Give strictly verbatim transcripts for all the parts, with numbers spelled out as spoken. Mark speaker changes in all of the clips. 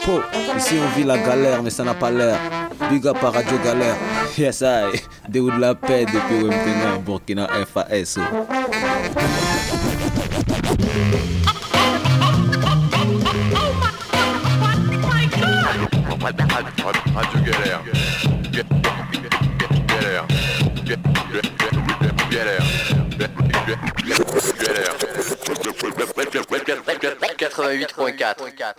Speaker 1: Po, ici on vit la galère mais ça n'a pas l'air. Big up à Radio Galère. Yes I, de ou de la paix depuis Wemtenga, Burkina F A S.
Speaker 2: Radio Galère. Galère. Galère.
Speaker 3: quatre-vingt-huit point quatre.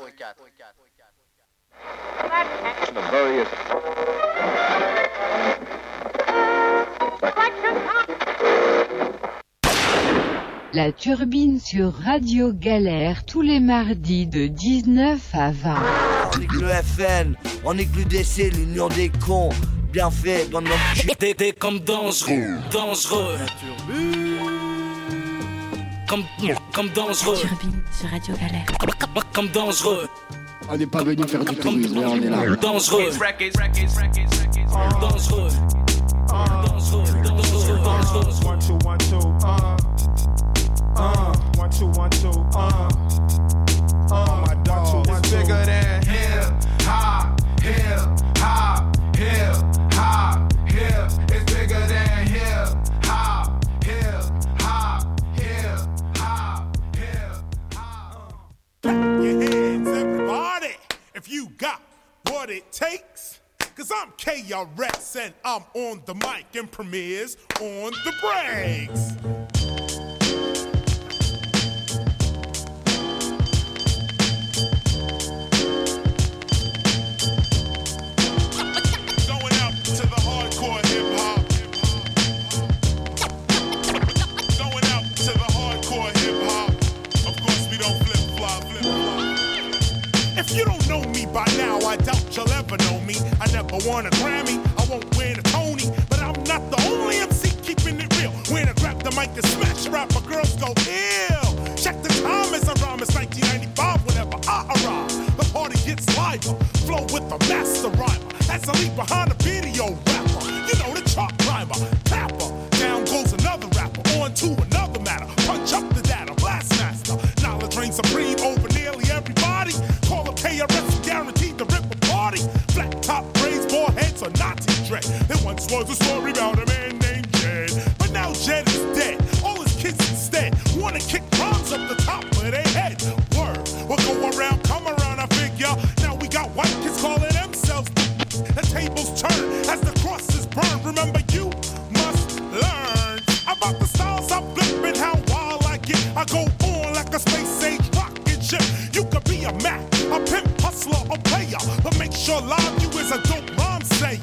Speaker 4: La turbine sur Radio Galère tous les mardis de dix-neuf à vingt.
Speaker 5: On nique le F N, on nique l'U D C, l'union des cons. Bien fait dans notre
Speaker 6: T'es comme dangereux, dangereux. Comme, comme dangereux.
Speaker 7: Turbine sur Radio Galère.
Speaker 6: Comme, comme dangereux.
Speaker 8: On n'est pas venu faire du tourisme, mais on est là.
Speaker 6: Dangereux. Dangereux. Dangereux. Dangereux. Dangereux.
Speaker 9: One, two, one, two, uh, uh, one, two, one, two, uh, uh, my dog, it's bigger than hip hop, hip hop, hip hop, hip. It's bigger than hip hop, hip hop, hip hop, hip hop. Clap your hands, everybody, if you got what it takes. Cause I'm K R S and I'm on the mic and Premier's on the breaks. Going up to the hardcore hip hop. Going up to the hardcore hip hop. Of course we don't flip flop, flip flop. If you don't know me by now, I doubt you'll ever know me. I never won a Grammy, I won't win a Tony, but I'm not the only M C keeping it real. When I grab the mic and smash rap, my girls go ill. Check the time as I rhyme, it's nineteen ninety-five whenever I arrive. The party gets liver, flow with the master rhymer. As I leave behind a video rapper, you know the chart climber, tapper. Down goes another rapper, on to another matter. Punch up the data, blast master. Knowledge reigns supreme over nearly everybody. Call up K R S, guaranteed to rip a party. Flat top braids, bald heads, or Nazi dread. There once was a story about a man named Jed, but now Jed is dead. All his kids instead wanna kick rhymes up the top of their head. Word, we'll go around, come around, I figure. Now we got white kids calling themselves. The tables turn as the crosses burn. Remember, you must learn about the styles I'm flipping, how wild I get. I go on like a space age rocket ship. You could be a Mac, a pimp, hustler, or player, but make sure live you is a dope rhyme sayer.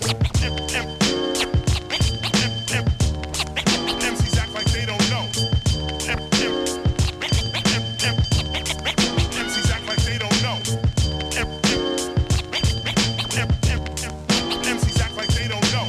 Speaker 9: M Cs act like they don't know. M Cs act like they don't know. M Cs act like they don't know.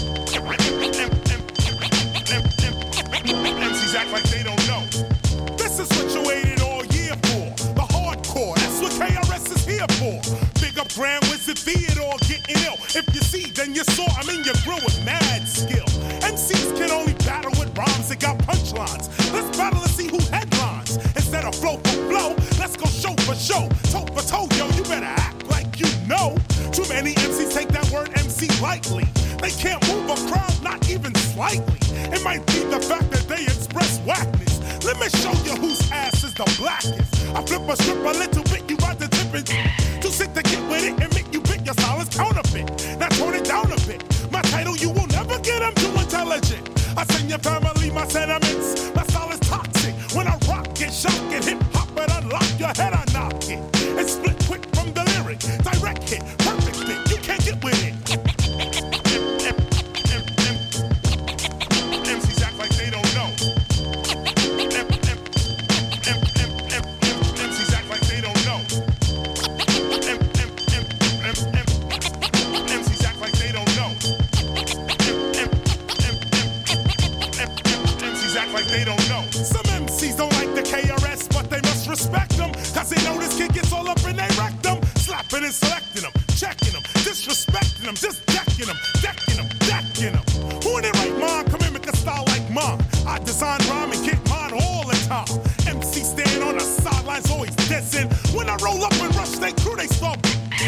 Speaker 9: M Cs act like they don't know. This is what you waited all year for. The hardcore, that's what K R S is here for. Big up Grand Wizard Theodore getting ill. If you see, then you saw. I mean, you grew with mad skill. M Cs can only battle with rhymes that got punchlines. Let's battle and see who headlines. Instead of flow for flow, let's go show for show. Toe for toe, yo, you better act like you know. Too many M Cs take that word M C lightly. They can't move a crowd, not even slightly. It might be the fact that they express whackness. Let me show you whose ass is the blackest. I flip a strip a little bit, you ride the tip it. Too sick to get with it and make you pick your style is counterfeit. Now tone it down a bit. My title you will never get, I'm too intelligent. I send your family my sentiments. My style is toxic. When I rock it, shock it, hip hop it, unlock your head, I knock it. It's split quick from the lyric. Direct hit, perfect fit, you can't get with it. M Cs act like they don't know. M Cs act like they don't know. M Cs act like they don't know. M Cs act like they don't know. Some M Cs don't like the K R S, but they must respect them. Cause they know this kid gets all up in they rectum. Slapping and selecting them, checking them, disrespecting them, just decking them, decking them, decking them. Who in their right mind can mimic a style like mine? I design rhyme and get mine all the time. M C stand on the sidelines, always dissing. When I roll up and rush they crew, they start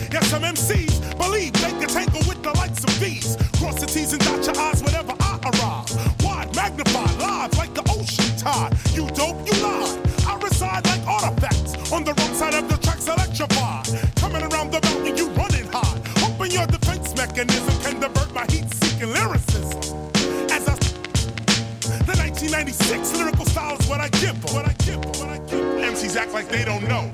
Speaker 9: Yes, some M Cs believe they can tangle with the likes of these. Cross the T's and dot your I's whenever I arrive. Wide, magnified, live like the ocean tide. You dope, you lie. I reside like artifacts on the wrong side of the tracks electrified. Coming around the mountain, you running high. Hoping your defense mechanism can divert my heat-seeking lyricist. As I the nineteen ninety-six lyrical style is what I give for. What I give for. What I give for. M Cs act like they don't know.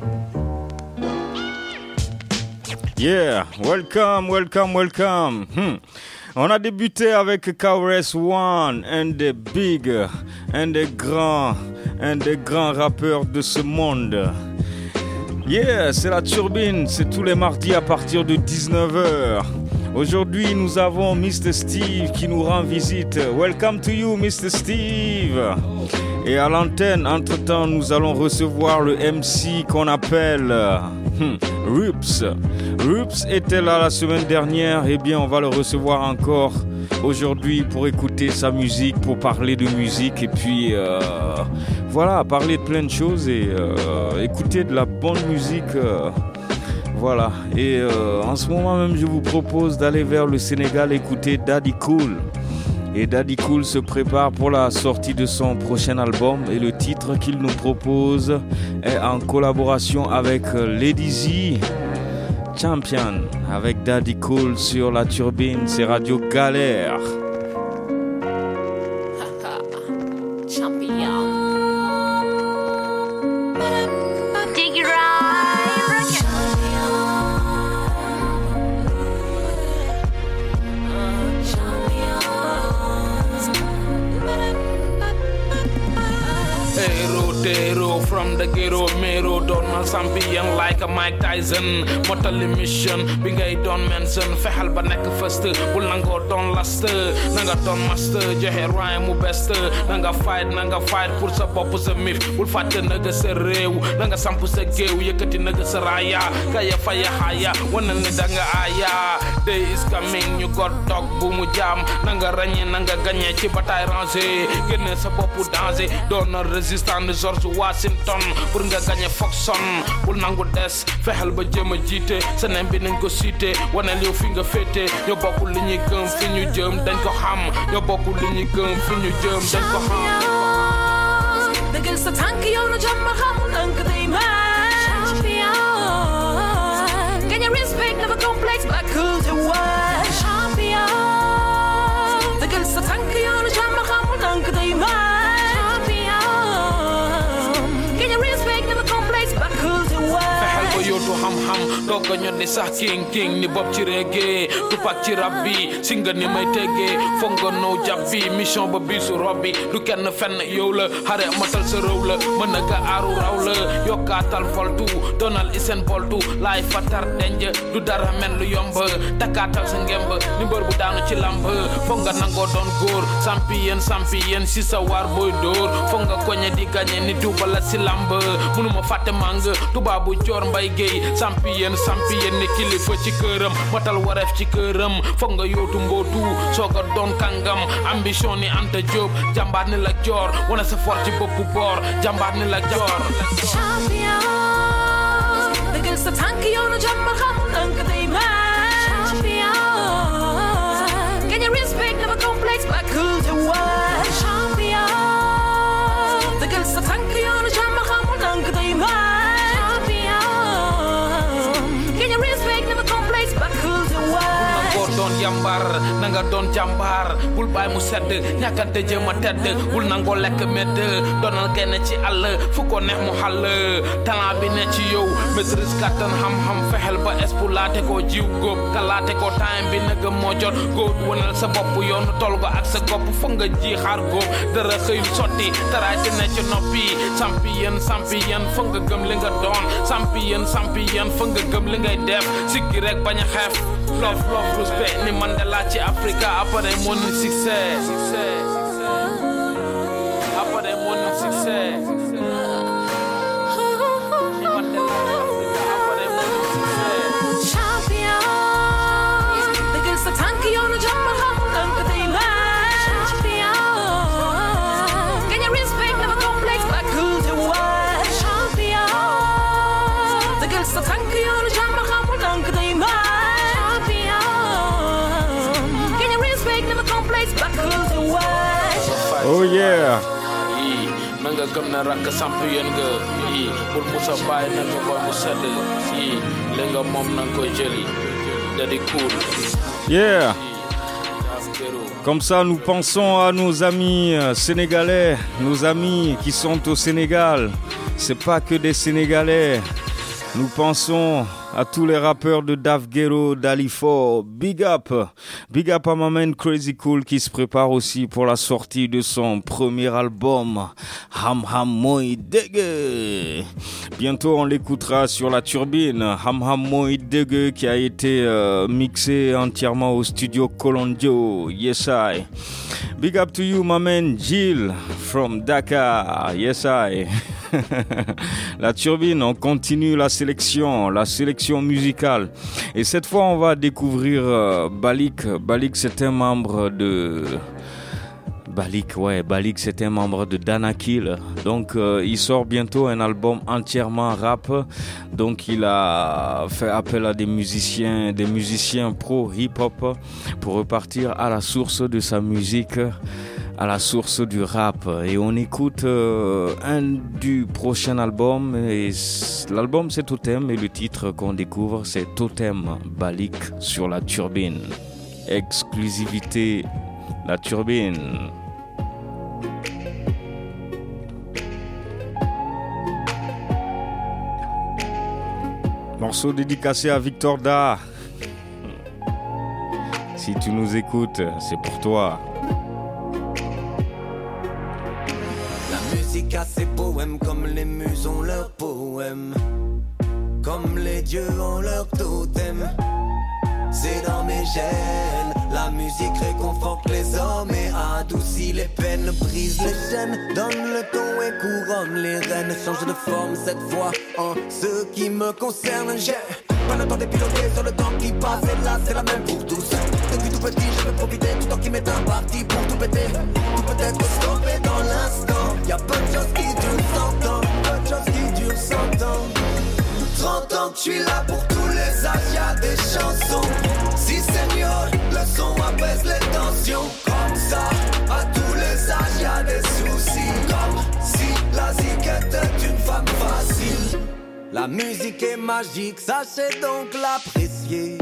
Speaker 3: Yeah, welcome, welcome, welcome. Hmm. On a débuté avec K R S One, un des big, un des grands, un des grands rappeurs de ce monde. Yeah, c'est la turbine, c'est tous les mardis à partir de dix-neuf heures. Aujourd'hui, nous avons mister Steve qui nous rend visite. Welcome to you, mister Steve. Et à l'antenne, entre-temps, nous allons recevoir le M C qu'on appelle hmm, Rups. Rups était là la semaine dernière, eh bien on va le recevoir encore aujourd'hui pour écouter sa musique, pour parler de musique et puis euh, voilà, parler de plein de choses et euh, écouter de la bonne musique. Euh, Voilà, et euh, en ce moment même, je vous propose d'aller vers le Sénégal écouter Daddy Cool. Et Daddy Cool se prépare pour la sortie de son prochain album. Et le titre qu'il nous propose est en collaboration avec Lady Z, Champion, avec Daddy Cool sur la turbine, c'est Radio Galère.
Speaker 6: From the ghetto, Mero, Donald champion like a Mike Tyson. Mortal mission, Bingay Don Manson, Fehal Baneka first, Bulango Don Last, Nanga Don Master, Jahe Rhyme Best, Nanga fight, Nanga fight, Pursa Popus a myth, will fight the Naga Sereu, Nanga Sampus a gay, Yakati Naga Saraya, Kaya Fire Haya, one and the Danga Aya. Day is coming, you got dog boom jam, Nanga Ranya, Nanga Ganya, Chibatai Ranze, Guinness a Popu Danze, Donor resistant the George Washington, pour nga gagné Foxon, bul nangu des, fexel ba jéem a jiite, sa nem bi nañ ko cité, waneel yow fi nga féete, ñoo bokk li ñuy gëm fi ñu jëm dañ ko xam, ñoo bokk li ñuy gëm fi ñu jëm dañ ko xam. Dëggal sa tànk yow na jàmm xam nank day man. Champion, gagne respect never complex but cool to watch. Champion, dëggal sa tànk yow na jàmm xam nank day man. Yoto ham ham doga ñone sax king king ni bob ci reggae Tupac ci rap bi singa ni may tegge fonga no jabbi mission ba bisu robbi du kenn fenn yow la xare matal sa rew la mën nga aru raw la yokatal foltu donal isen boltu lay fatar denj du dara men lu yomb takatal sa ngemb ni mbeur bu daanu ci lamb fonga nango don góor champion champion si sa war boy door fonga koñe di gagner ni dubala ci lamb mënuma fatte mang tuba bu jor mbay gay champion champion ne kilifa ci këram matal waref ci këram foog nga yootu mbootu sooga doon kàngam ambition ni Anta Diop jàmbaar ni la joor wana sa fort ci boppu boor jàmbaar ni la joor champion dëggal sa tànk yow na jàmm xam nank day man champion gagne respect never complex but cool to watch champion dëggal sa tànk yow na jàmm xam nank day man don jambar nanga don jambar bul bay mu sedd ñakante jema tedd bul nango lek med donal gene ci all fu ko neex mu xal talent bi ne ci yow maîtrise katan ham ham fexel ba exploiter ko jiw gop kalaate ko time bi neug mo jot go wonal sa bop yoon tol go ak sa gop fu nga ji xaar go dara xey soti taraati ne ci nopi champion champion fu nga gëm li nga doon champion champion fu nga gëm li ngay def siggi rek baña xef love love respect ni Mandela ci Africa après mon succès après mon succès ni Mandela après mon succès champion dëggal sa tànk yow na jàmm xam nank day man champion gagne respect never complex but cool to watch champion dëggal sa tànk yow na jàmm xam nank day man
Speaker 3: Oh yeah.
Speaker 6: na nga gëm na rakk champion nga yi bul musa bàyyi na nga ba mu sedd yi li nga moom na nga koy jëli da di cool.
Speaker 3: Yeah. Comme ça, nous pensons à nos amis sénégalais, nos amis qui sont au Sénégal. C'est pas que des Sénégalais. Nous pensons à tous les rappeurs de Daf Ghetto, d'Alifo. Big up. Big up à ma man Crazy Cool qui se prépare aussi pour la sortie de son premier album, Ham Ham Moi Degue. Bientôt, on l'écoutera sur la turbine. Ham Ham Moi Degue qui a été euh, mixé entièrement au studio Colondio. Yes, I. Big up to you, my man Jill from Dakar. Yes, I. La turbine, on continue la sélection, la sélection musicale. Et cette fois, on va découvrir euh, Balik. Balik, c'est un membre de... Balik, ouais, Balik, c'est un membre de Danakil. Donc, euh, il sort bientôt un album entièrement rap. Donc, il a fait appel à des musiciens, des musiciens pro hip-hop pour repartir à la source de sa musique, à la source du rap. Et on écoute euh, un du prochain album. Et l'album, c'est Totem. Et le titre qu'on découvre, c'est Totem Balik sur la turbine. Exclusivité, la turbine. Morceau dédicacé à Victor Da. Si tu nous écoutes, c'est pour toi.
Speaker 7: La musique a ses poèmes comme les muses ont leurs poèmes, comme les dieux ont leur totem. C'est dans mes gènes. La musique réconforte les hommes et adoucit les peines, brise les chaînes, donne le ton et couronne les rênes. Change de forme cette fois en ce qui me concerne. J'ai pas le temps d'épiloguer sur le temps qui passe, et là c'est la même pour tous. Depuis tout petit je veux profiter du temps qui m'est imparti pour tout péter. Tout peut être stoppé dans l'instant. Y'a peu de choses qui durent cent ans, peu de choses qui durent cent ans. Trente ans que je suis là pour tous les âges, y'a des chansons. Si c'est mieux, le son apaise les tensions. Comme ça, à tous les âges, y'a des soucis. Comme si la zik était une femme facile. La musique est magique, sachez donc l'apprécier.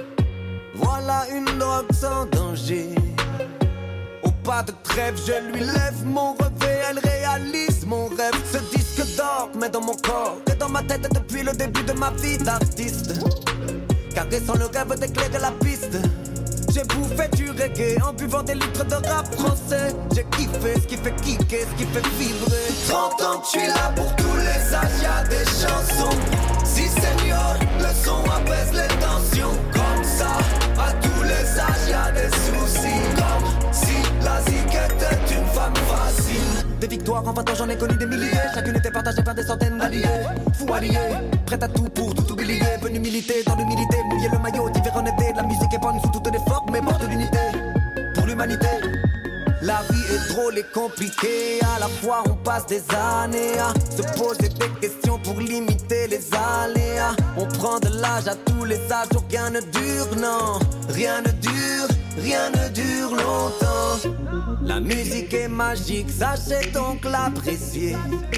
Speaker 7: Voilà une drogue sans danger. Au pas de trêve, je lui lève mon revêt, elle réalise mon rêve. Ce disque d'or met dans mon corps et dans ma tête depuis le début de ma vie d'artiste. Caressant le rêve d'éclairer la piste. J'ai bouffé du reggae en buvant des litres de rap français. J'ai kiffé ce qui fait kicker, ce qui fait vibrer. Trente ans que je suis là pour tous les âges, y'a des chansons. Si c'est mieux, le son apaise les tensions. Comme ça, à tous les âges, y'a des soucis. Comme si la zik était une femme facile. Des victoires en vingt ans, j'en ai connu des milliers. Chacune était partagée par des centaines d'alliés. Fou allié, prête à tout pour tout oublier. Venu militer dans l'humilité, mouiller le maillot d'hiver en été. La musique est bonne sous toutes les formes, mais porte l'unité pour l'humanité. La vie est drôle et compliquée. À la fois on passe des années à se poser des questions pour limiter les aléas. On prend de l'âge à tous les âges, où rien ne dure, non. Rien ne dure, rien ne dure longtemps. La musique est magique, sachez donc l'apprécier.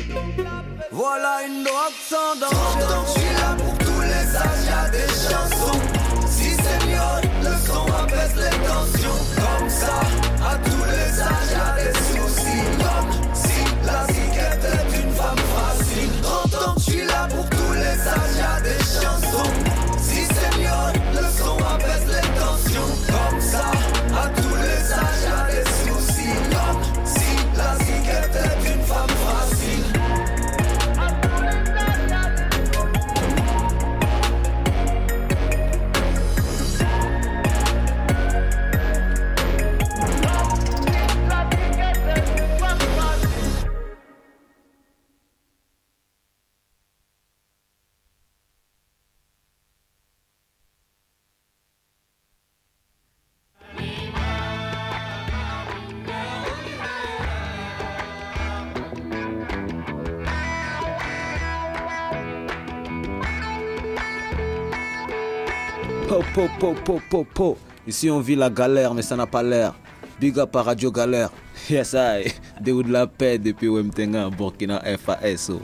Speaker 7: Voilà une drogue sans danger. Trente ans, je suis là pour tous les âges, y'a des chansons. Si c'est mieux, le son apaise les tensions. Comme ça, à tous les âges, y'a des soucis. Comme si la zik était une femme facile. Trente ans, je suis là pour tous les âges, y'a des chansons. Si c'est mieux, le son apaise les tensions. Comme ça, à tous les âges, y'a des soucis. Comme si la zik était une femme facile.
Speaker 1: Po, po, po, po, po, po. Ici on vit la galère mais ça n'a pas l'air. Big up à Radio Galère. Yes, I. Déo de la paix depuis Wemtenga, Burkina Faso.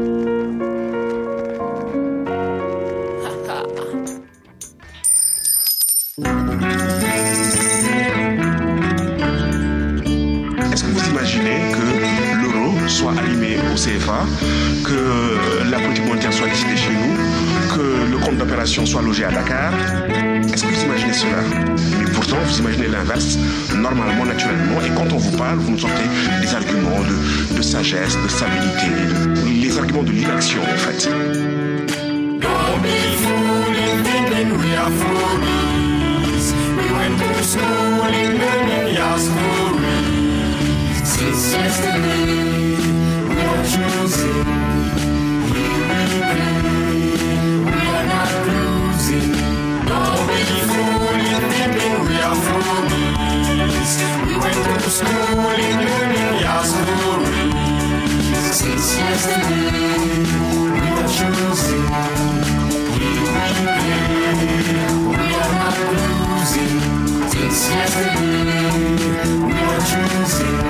Speaker 10: Est-ce que vous imaginez que l'euro soit allumé au C F A, que la politique monétaire soit décidée chez nous, que le compte d'opération soit logé à Dakar? Est-ce que vous imaginez cela? Mais pourtant, vous imaginez l'inverse, normalement, naturellement, et quand on vous parle, vous nous sortez des arguments de, de sagesse, de stabilité, de, les arguments de l'inaction, en fait.
Speaker 7: Don't be fooling, thinking we are foolies. We went to school in learning your stories. Since yesterday, we are choosing. Here we be, we are not losing. Don't be fooling, thinking we are foolies. We went to school in learning your stories. Since yesterday, we are choosing. We are not losing. Since yesterday, we are choosing.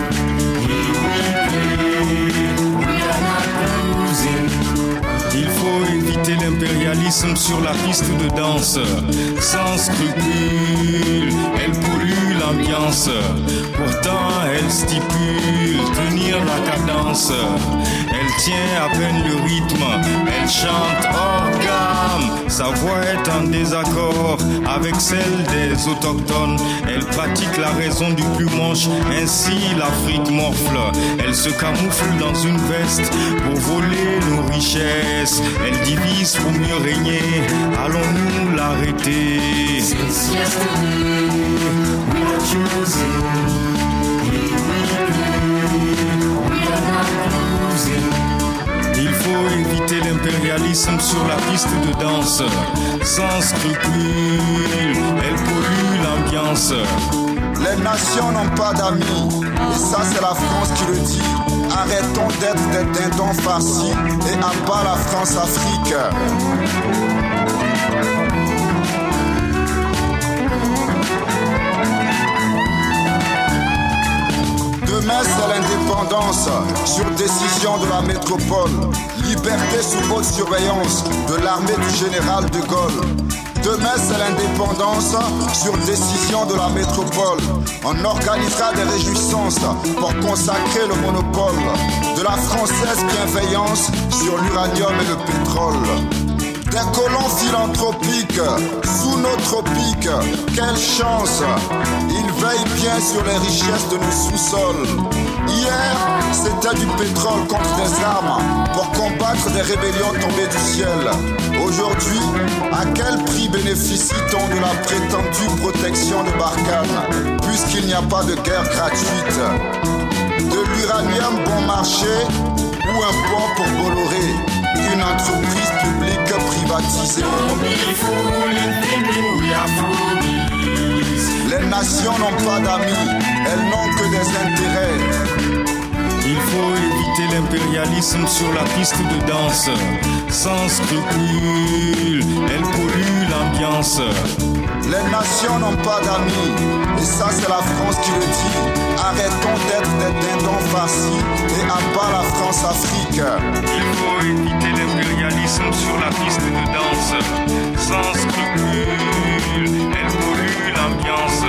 Speaker 7: We are not losing.
Speaker 3: Il faut éviter l'impérialisme sur la piste de danse. Sans scrupule, elle pollue l'ambiance. Pourtant, elle stipule tenir la cadence. Elle tient à peine le rythme. Elle chante hors gamme. Sa voix est en désaccord avec celle des autochtones. Elle pratique la raison du plus manche. Ainsi, l'Afrique morfle. Elle se camoufle dans une veste pour voler nos richesses. Elle divise pour mieux régner. Allons-nous l'arrêter?
Speaker 7: Since yesterday, we are choosing. We are not losing.
Speaker 3: Il faut éviter l'impérialisme sur la piste de danse. Sans scrupule, elle pollue l'ambiance.
Speaker 11: Les nations n'ont pas d'amis, et ça c'est la France qui le dit. Arrêtons d'être des dindons farcis et à bas la France-Afrique. Demain c'est l'indépendance, sur décision de la métropole. Liberté sous haute surveillance de l'armée du général de Gaulle. Demain c'est l'indépendance, sur décision de la métropole. On organisera des réjouissances pour consacrer le monopole de la française bienveillance sur l'uranium et le pétrole. Des colons philanthropiques sous nos tropiques, quelle chance! Ils veillent bien sur les richesses de nos sous-sols. Hier, c'était du pétrole contre des armes pour combattre des rébellions tombées du ciel. Aujourd'hui, à quel prix bénéficie-t-on de la prétendue protection de Barkhane, puisqu'il n'y a pas de guerre gratuite? De l'uranium bon marché ou un port pour Bolloré? Une entreprise publique privatisée. Les nations n'ont pas d'amis, elles n'ont que des intérêts.
Speaker 3: Il faut éviter l'impérialisme sur la piste de danse. Sans scrupule, elle pollue l'ambiance.
Speaker 11: Les nations n'ont pas d'amis, et ça c'est la France qui le dit. Arrêtons d'être des dindons farcis et à bas la France-Afrique.
Speaker 3: Il faut éviter l'impérialisme sur la piste de danse. Sans scrupule, elle pollue l'ambiance.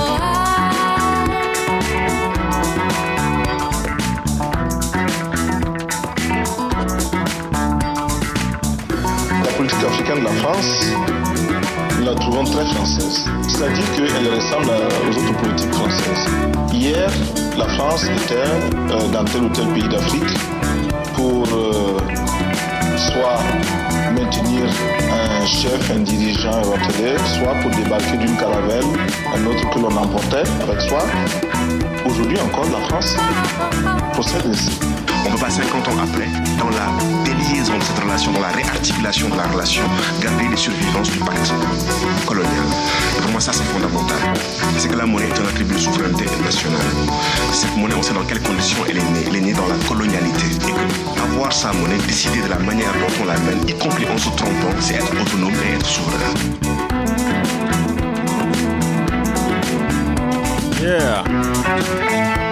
Speaker 12: La politique africaine de la France, nous la trouvons très française. C'est-à-dire qu'elle ressemble aux autres politiques françaises. Hier, la France était euh, dans tel ou tel pays d'Afrique pour euh, soit maintenir un chef, un dirigeant éventuel, soit pour débarquer d'une caravelle, un autre que l'on emportait avec soi. Aujourd'hui encore, la France procède ainsi.
Speaker 10: On ne peut pas cinquante ans après, dans la déliaison de cette relation, dans la réarticulation de la relation, garder les survivances du pacte colonial. Et pour moi, ça c'est fondamental. C'est que la monnaie est un attribut de souveraineté nationale. Cette monnaie, on sait dans quelles conditions elle est née. Elle est née dans la colonialité. Et que avoir sa monnaie, décider de la manière dont on la mène, y compris en se trompant, c'est être autonome et être souverain.
Speaker 3: Yeah.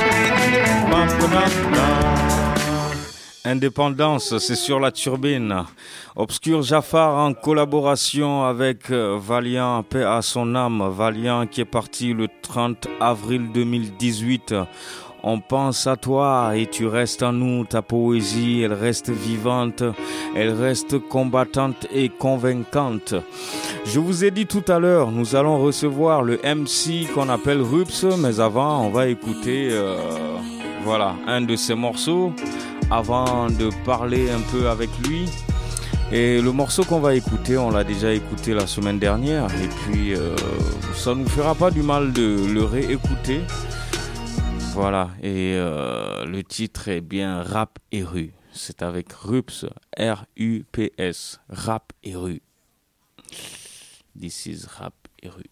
Speaker 3: Indépendance, c'est sur la turbine. Obscur Jafar en collaboration avec Valiant, paix à son âme. Valiant qui est parti le trente avril deux mille dix-huit. On pense à toi et tu restes en nous. Ta poésie, elle reste vivante, elle reste combattante et convaincante. Je vous ai dit tout à l'heure, nous allons recevoir le M C qu'on appelle Rups, mais avant, on va écouter euh, voilà, un de ses morceaux avant de parler un peu avec lui. Et le morceau qu'on va écouter, on l'a déjà écouté la semaine dernière, et puis euh, ça ne nous fera pas du mal de le réécouter. Voilà, et euh, le titre est bien Rap et Rue. C'est avec Rups, R U P S, Rap et Rue. This is Rap et Rue.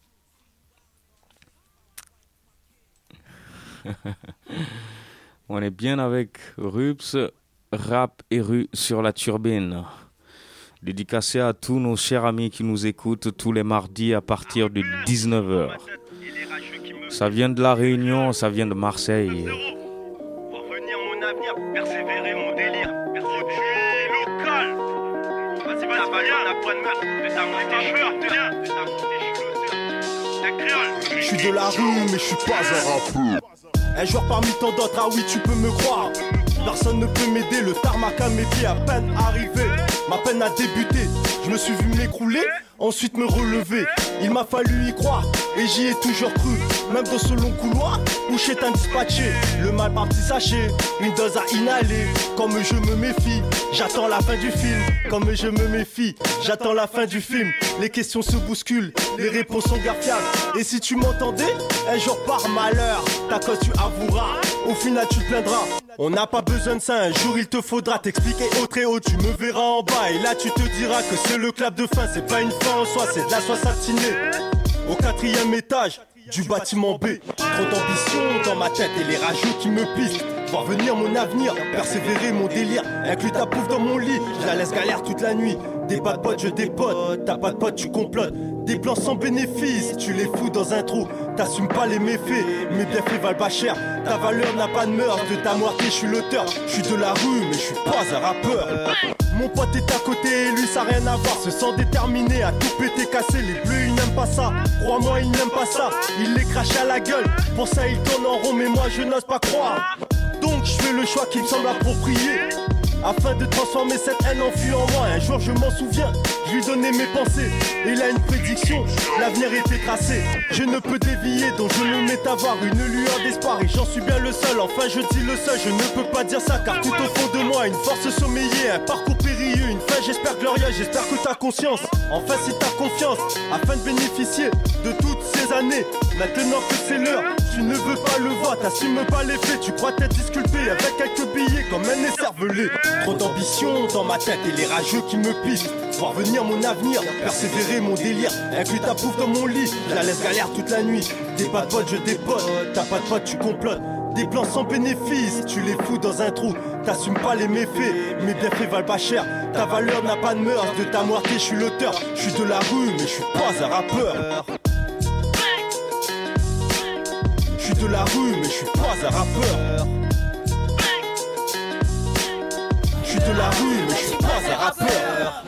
Speaker 3: On est bien avec Rups, Rap et Rue sur la turbine. Dédicacé à tous nos chers amis qui nous écoutent tous les mardis à partir de dix-neuf heures. Ça vient de La Réunion, ça vient de Marseille.
Speaker 13: Voir venir mon avenir, persévérer mon délire. Produit local. Vas-y, vas-y, vas-y, on a point de meurtre. Fais ta montée, viens. Fais ta montée, je suis l'auteur. La créole.
Speaker 14: Je suis de la rue, mais je suis pas un rappeur. Un joueur parmi tant d'autres, ah oui, tu peux me croire. Personne ne peut m'aider, le tarmac à mes pieds à peine arrivé. Ma peine a débuté, je me suis vu m'écrouler, ensuite me relever. Il m'a fallu y croire, et j'y ai toujours cru. Même dans ce long couloir, où chez un dispatché. Le mal parti sachet, une dose à inhaler. Comme je me méfie, j'attends la fin du film. Comme je me méfie, j'attends la fin du film. Les questions se bousculent, les réponses sont garfiables. Et si tu m'entendais, un jour par malheur, ta cause tu avoueras, au final tu te plaindras. On n'a pas besoin de ça, un jour il te faudra t'expliquer au très haut, tu me verras en bas. Et là tu te diras que c'est le clap de fin, c'est pas une fin en soi, c'est de la soie satinée. Au quatrième étage du bâtiment B, trop d'ambition dans ma tête et les rageux qui me pistent. Voir venir mon avenir, persévérer mon délire. Inclus ta pouffe dans mon lit, je la laisse galère toute la nuit. Des pas de potes, je dépote, t'as pas de potes, tu complotes. Des plans sans bénéfice, tu les fous dans un trou. T'assumes pas les méfaits, mes bienfaits valent pas cher. Ta valeur n'a pas de mœurs, de ta moitié je suis l'auteur. Je suis de la rue, mais je suis pas un rappeur. Mon pote est à côté et lui ça a rien à voir. Se sent déterminé à tout péter, casser. Les bleus ils n'aiment pas ça, crois-moi ils n'aiment pas ça. Ils les crachent à la gueule, pour ça ils tournent en rond. Mais moi je n'ose pas croire. Donc je fais le choix qui me semble approprié, afin de transformer cette haine en fuite en moi. Un jour je m'en souviens, je lui donnais mes pensées. Et là une prédiction, l'avenir était tracé. Je ne peux dévier, donc je me mets à voir une lueur d'espoir. Et j'en suis bien le seul, enfin je dis le seul. Je ne peux pas dire ça car tout au fond de moi, une force sommeillée, un parcours périlleux, une fin j'espère glorieuse. J'espère que t'as conscience, enfin si t'as confiance, afin de bénéficier de toutes ces années. Maintenant que c'est l'heure, tu ne veux pas le voir, t'assumes pas les faits. Tu crois t'être disculpé avec quelques billets comme un écervelé. Trop d'ambition dans ma tête et les rageux qui me pissent. Voir venir mon avenir, persévérer mon délire. Inclus ta pouffe dans mon lit, je la laisse galère toute la nuit. Des pas de potes, je dépote, t'as pas de potes, tu complotes. Des plans sans bénéfice, tu les fous dans un trou. T'assumes pas les méfaits, mes bienfaits valent pas cher. Ta valeur n'a pas de mœurs, de ta moitié je suis l'auteur. Je suis de la rue, mais je suis pas un rappeur. Je suis de la rue, mais je suis pas un rappeur. Je suis de la rue, mais je suis pas un rappeur.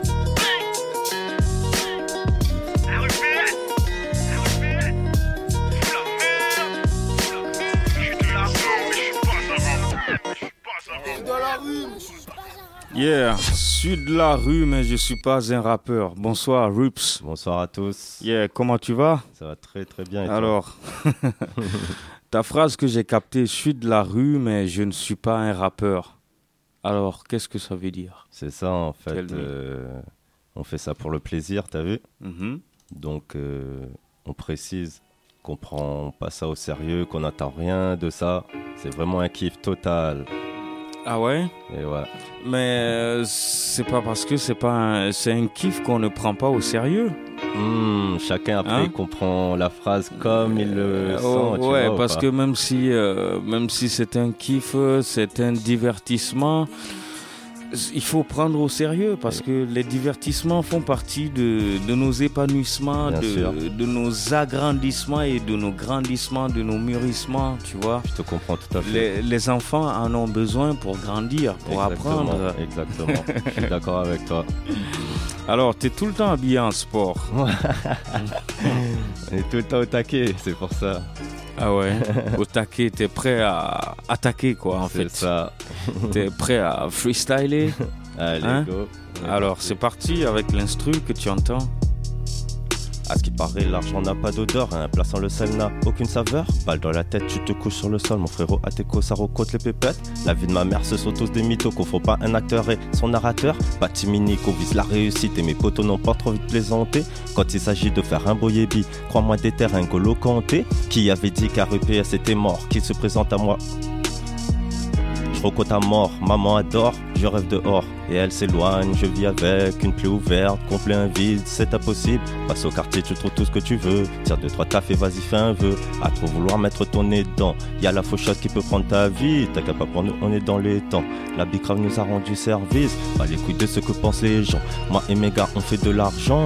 Speaker 3: Yeah, je suis de la rue, mais je suis pas un rappeur. Bonsoir, Rups.
Speaker 15: Bonsoir à tous.
Speaker 3: Yeah, comment tu vas?
Speaker 15: Ça va très très bien. Et
Speaker 3: alors, ta phrase que j'ai captée, je suis de la rue, mais je ne suis pas un rappeur. Alors, qu'est-ce que ça veut dire?
Speaker 15: C'est ça, en fait. Euh, on fait ça pour le plaisir, t'as vu?
Speaker 3: Mm-hmm.
Speaker 15: Donc, euh, on précise qu'on prend pas ça au sérieux, qu'on n'attend rien de ça. C'est vraiment un kiff total.
Speaker 3: Ah ouais?
Speaker 15: Et ouais.
Speaker 3: Mais euh, c'est pas parce que c'est pas un, c'est un kiff qu'on ne prend pas au sérieux.
Speaker 15: Mmh, chacun après hein? comprend la phrase comme il le euh, sent.
Speaker 3: Oh,
Speaker 15: tu
Speaker 3: ouais,
Speaker 15: vois,
Speaker 3: parce que même si, euh, même si c'est un kiff, c'est un divertissement. il faut prendre au sérieux parce que les divertissements font partie de, de nos épanouissements, de, de nos agrandissements et de nos grandissements, de nos mûrissements, tu vois.
Speaker 15: Je te comprends tout à fait.
Speaker 3: Les, les enfants en ont besoin pour grandir, pour
Speaker 15: exactement,
Speaker 3: apprendre.
Speaker 15: Exactement, je suis d'accord avec toi.
Speaker 3: Alors, tu es tout le temps habillé en sport.
Speaker 15: On est tout le temps au taquet, c'est pour ça.
Speaker 3: Ah ouais, au taquet, t'es prêt à attaquer quoi en
Speaker 15: c'est fait. C'est ça.
Speaker 3: T'es prêt à freestyler.
Speaker 15: Allez,
Speaker 3: hein?
Speaker 15: go.
Speaker 3: Alors c'est parti avec l'instru que tu entends.
Speaker 15: À ce qui paraît, l'argent n'a pas d'odeur, un plat sans le sel n'a aucune saveur. Balle dans la tête, tu te couches sur le sol, mon frérot, à tes cos, ça recote les pépettes. La vie de ma mère, ce sont tous des mythos, qu'on faut pas un acteur et son narrateur. Pas timinique, on vise la réussite et mes potos n'ont pas trop envie de plaisanter. Quand il s'agit de faire un beau yébi, crois-moi des terres, un N'Golo Kanté. Qui avait dit qu'R E P S était mort, qui se présente à moi. Je recote à mort, maman adore, je rêve dehors. Et elle s'éloigne, je vis avec une plaie ouverte, complet un vide, c'est impossible. Passe au quartier, tu trouves tout ce que tu veux. Tire deux, trois taf et vas-y fais un vœu. À trop vouloir mettre ton nez dedans, y'a la faucheuse qui peut prendre ta vie. T'as qu'à pas pour nous, on est dans les temps. La Bicrave nous a rendu service. Pas les couilles de ce que pensent les gens. Moi et mes gars, on fait de l'argent.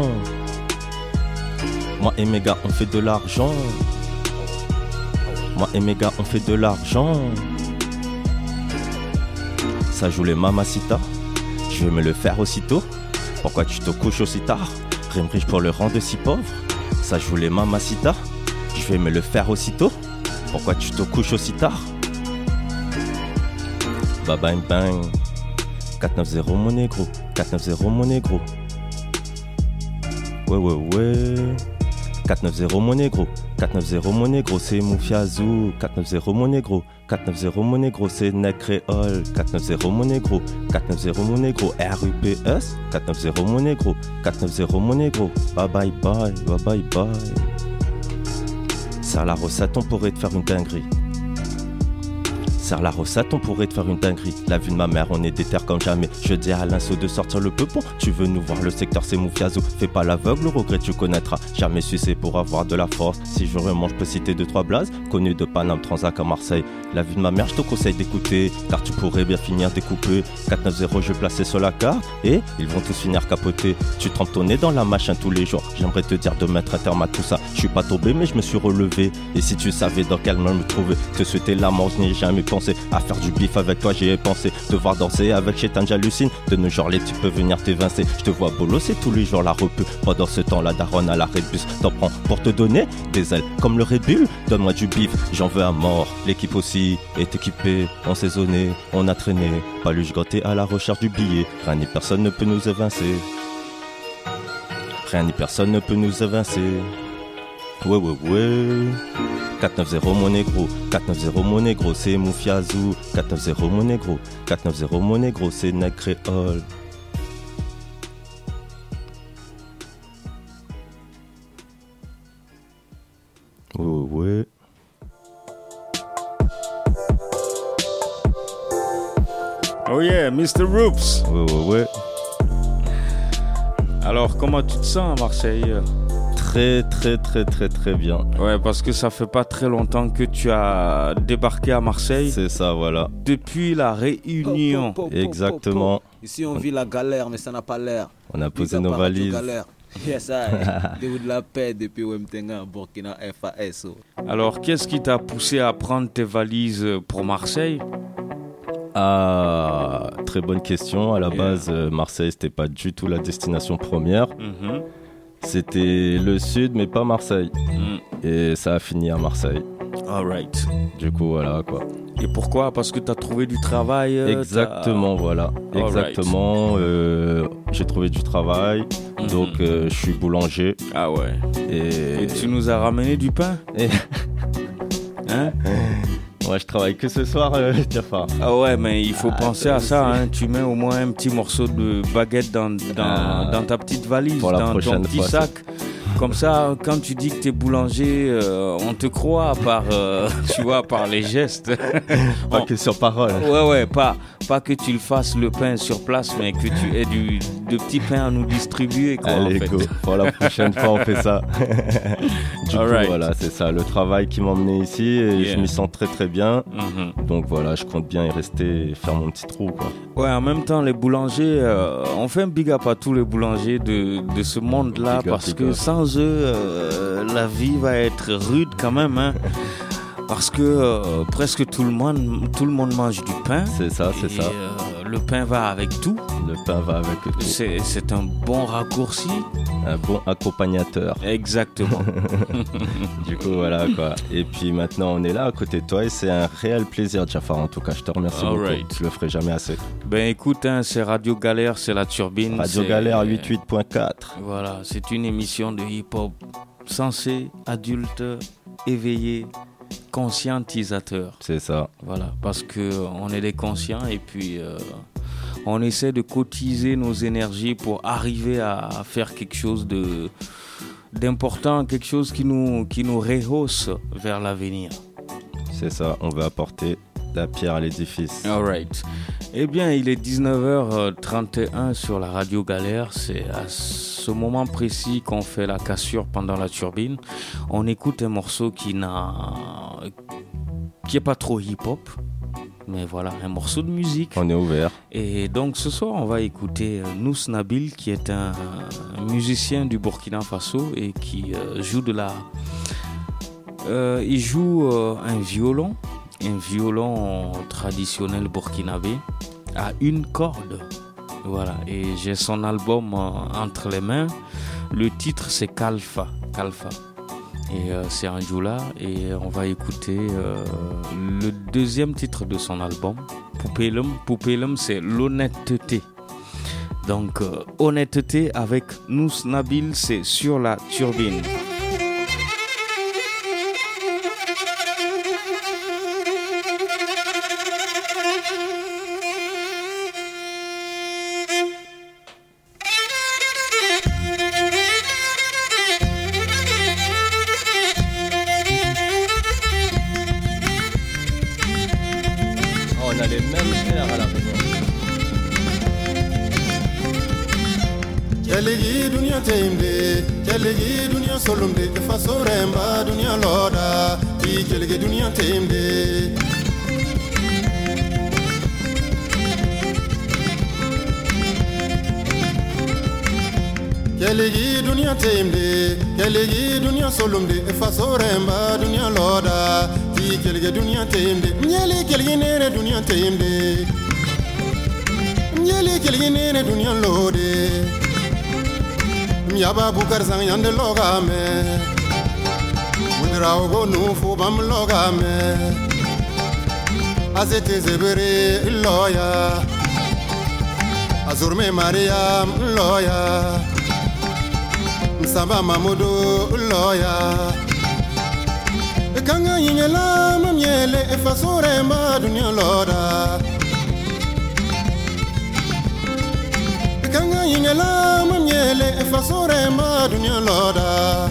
Speaker 15: Moi et mes gars, on fait de l'argent. Moi et mes gars, on fait de l'argent. Ça joue les mamacitas, je vais me le faire aussitôt. Pourquoi tu te couches aussi tard? Rime riche pour le rendre si pauvre. Ça joue les mamacitas, je vais me le faire aussitôt. Pourquoi tu te couches aussi tard? Ba bang bang. quatre neuf zéro mon négro, quatre neuf zéro mon négro. Ouais ouais ouais. quatre neuf zéro mon négro, quatre neuf zéro mon négro, c'est Moufiazou. quatre neuf zéro mon négro, quatre neuf zéro mon négro, c'est Nec Créole. quatre neuf zéro mon négro, quatre neuf zéro mon négro, R U P S. quatre neuf zéro mon négro, quatre neuf zéro mon négro. Bye bye bye, bye bye bye. Serre la recette, on pourrait te faire une dinguerie. Serre la recette, on pourrait te faire une dinguerie. La vue de ma mère, on est déter comme jamais. Je dis à l'inso de sortir le peupon. Tu veux nous voir, le secteur c'est Moufiazou. Fais pas l'aveugle, le regret tu connaîtras. Jamais sucé pour avoir de la force. Si je remange, je peux citer deux trois blazes. Connu de Paname, Transac à Marseille. La vue de ma mère, je te conseille d'écouter, car tu pourrais bien finir découpé. quatre neuf zéro, je vais placer sur la carte. Et ils vont tous finir capotés. Tu trempes ton nez dans la machine tous les jours. J'aimerais te dire de mettre un terme à tout ça. Je suis pas tombé, mais je me suis relevé. Et si tu savais dans quel moment me trouver, te souhaiter la mort, je n'ai jamais pensé. À faire du bif avec toi, j'y ai pensé. Te voir danser avec Chétan, j'hallucine. De nos jours, les tu peux venir t'évincer. Je te vois bolosser tous les jours la repue. Pendant ce temps, la daronne à l'arrêt de bus. T'en prends pour te donner des ailes comme le Red Bull. Donne-moi du bif, j'en veux à mort. L'équipe aussi est équipée, on saisonné, on a traîné. Paluche ganté à la recherche du billet. Rien ni personne ne peut nous évincer. Rien ni personne ne peut nous évincer. Ouais, ouais, ouais. quatre neuf zéro mon négro, quatre neuf zéro mon négro, c'est Moufiazou. quatre neuf zéro mon négro, quatre neuf zéro mon négro, c'est Nec Créole. Oh ouais.
Speaker 3: Oh yeah, mister Roops.
Speaker 15: Ouais, ouais, ouais.
Speaker 3: Alors, comment tu te sens à Marseille?
Speaker 15: Très, très, très, très, très bien.
Speaker 3: Ouais, parce que ça fait pas très longtemps que tu as débarqué à Marseille.
Speaker 15: C'est ça, voilà.
Speaker 3: Depuis la Réunion.
Speaker 15: Po, po, po, Exactement.
Speaker 1: Po, po, po. Ici, on, on vit la galère, mais ça n'a pas l'air.
Speaker 15: On a posé nos valises.
Speaker 1: Yes, I. Déou de la paix depuis Wemtenga, Burkina F A S.
Speaker 3: Alors, qu'est-ce qui t'a poussé à prendre tes valises pour Marseille?
Speaker 15: Ah, très bonne question. À la yeah. base, Marseille, c'était pas du tout la destination première. Mm-hmm. C'était le sud, mais pas Marseille. Mm. Et ça a fini à Marseille.
Speaker 3: Alright.
Speaker 15: Du coup, voilà quoi.
Speaker 3: Et pourquoi? Parce que tu as trouvé du travail euh,
Speaker 15: Exactement, voilà. All Exactement. Right. Euh, j'ai trouvé du travail. Mm-hmm. Donc, euh, je suis boulanger.
Speaker 3: Ah ouais.
Speaker 15: Et,
Speaker 3: Et tu nous as ramené du pain?
Speaker 15: Et...
Speaker 3: Hein?
Speaker 15: Ouais, je travaille que ce soir, euh, Jafar.
Speaker 3: Ah ouais, mais il faut ah, penser à ça. Hein. Tu mets au moins un petit morceau de baguette dans, dans, ah, dans ta petite valise, dans ton petit fois, sac. C'est... Comme ça, quand tu dis que t'es boulanger, euh, on te croit par, euh, tu vois, par les gestes.
Speaker 15: Pas on... que sur parole.
Speaker 3: Ouais, ouais, pas, pas que tu le fasses le pain sur place, mais que tu aies du, de petits pains à nous distribuer. Quoi,
Speaker 15: Allez,
Speaker 3: en fait.
Speaker 15: go. Pour la prochaine fois, on fait ça. Du
Speaker 3: All
Speaker 15: coup,
Speaker 3: right.
Speaker 15: voilà, c'est ça. Le travail qui m'a emmené ici et
Speaker 3: Yeah.
Speaker 15: je m'y sens très très bien.
Speaker 3: Mhm.
Speaker 15: Donc voilà, je compte bien y rester et faire mon petit trou, quoi.
Speaker 3: Ouais, en même temps, les boulangers, euh, on fait un big up à tous les boulangers de, de ce monde-là,
Speaker 15: Big up,
Speaker 3: parce
Speaker 15: big
Speaker 3: que
Speaker 15: up.
Speaker 3: sans eux, euh, la vie va être rude quand même. Hein. Parce que euh, presque tout le monde, tout le monde mange du pain.
Speaker 15: C'est ça, c'est
Speaker 3: et,
Speaker 15: ça.
Speaker 3: euh, le pain va avec tout.
Speaker 15: Le pain va avec tout.
Speaker 3: C'est, c'est un bon raccourci.
Speaker 15: Un bon accompagnateur.
Speaker 3: Exactement.
Speaker 15: Du coup, voilà quoi. Et puis maintenant, on est là à côté de toi et c'est un réel plaisir, Jafar. En tout cas, je te remercie
Speaker 3: All
Speaker 15: beaucoup.
Speaker 3: right.
Speaker 15: Je le ferai jamais assez.
Speaker 3: Ben écoute, hein, c'est Radio Galère, c'est la turbine.
Speaker 15: Radio
Speaker 3: c'est-
Speaker 15: Galère quatre-vingt-huit point quatre.
Speaker 3: Voilà, c'est une émission de hip-hop censée, adulte, éveillé, conscientisateur.
Speaker 15: C'est ça.
Speaker 3: Voilà, parce que on est des conscients et puis euh, on essaie de cotiser nos énergies pour arriver à, à faire quelque chose de d'important, quelque chose qui nous qui nous rehausse vers l'avenir.
Speaker 15: C'est ça. On veut apporter la pierre à l'édifice.
Speaker 3: All right. Eh bien, il est dix-neuf heures trente et un sur la Radio Galère. C'est à ce moment précis qu'on fait la cassure pendant la turbine. On écoute un morceau qui n'a, qui est pas trop hip-hop, mais voilà, un morceau de musique.
Speaker 15: On est ouvert.
Speaker 3: Et donc ce soir, on va écouter euh, Nous Nabil, qui est un, un musicien du Burkina Faso et qui euh, joue de la, euh, il joue euh, un violon. Un violon traditionnel burkinabé à une corde. Voilà, et j'ai son album euh, entre les mains. Le titre c'est Kalfa. Kalfa. Et euh, c'est un Djoula. Et on va écouter euh, le deuxième titre de son album, Poupélum. Poupélum, c'est l'honnêteté. Donc, euh, honnêteté avec Nous Nabil, c'est sur la turbine.
Speaker 15: On a les mêmes airs à la maison.
Speaker 16: Jalegi dunia tembe, jalegi dunia solumde, fasoremba dunia loda, i jalegi dunia tembe. Jalegi dunia tembe, jalegi dunia solumde, fasoremba dunia loda, i jalegi dunia tembe. Nyeli jalegi nere dunia tembe, nyeli jalegi nere dunia lode. Yaba bukar sang yande loga me Mudrao go nufu bam loga me Azete zebere loya Azurme Mariam loya Msamba Mamudu loya Kanga yingela mamyele efasore ma dunya loda Kanga yingela mamyele efasore ma dunya loda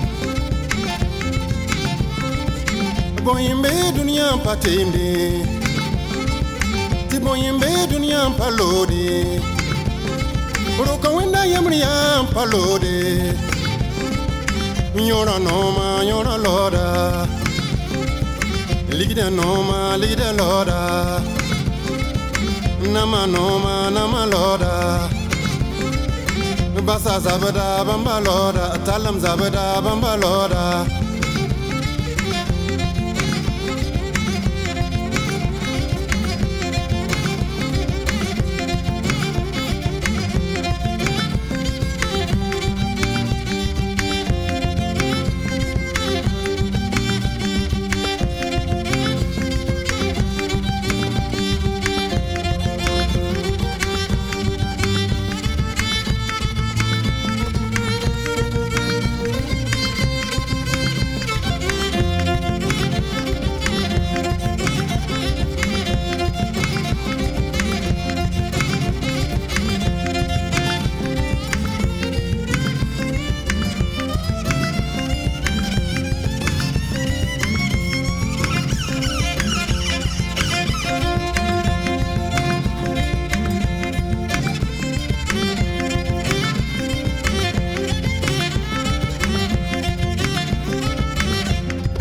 Speaker 16: Boyimbe dunya patimbi Ti boyimbe dunya palodi Buruka wenda yamriya palodi Nyora noma nyora loda Ligida noma ligida loda Nama noma nama loda Basa zabada bamba loda, talam zabada bamba loda.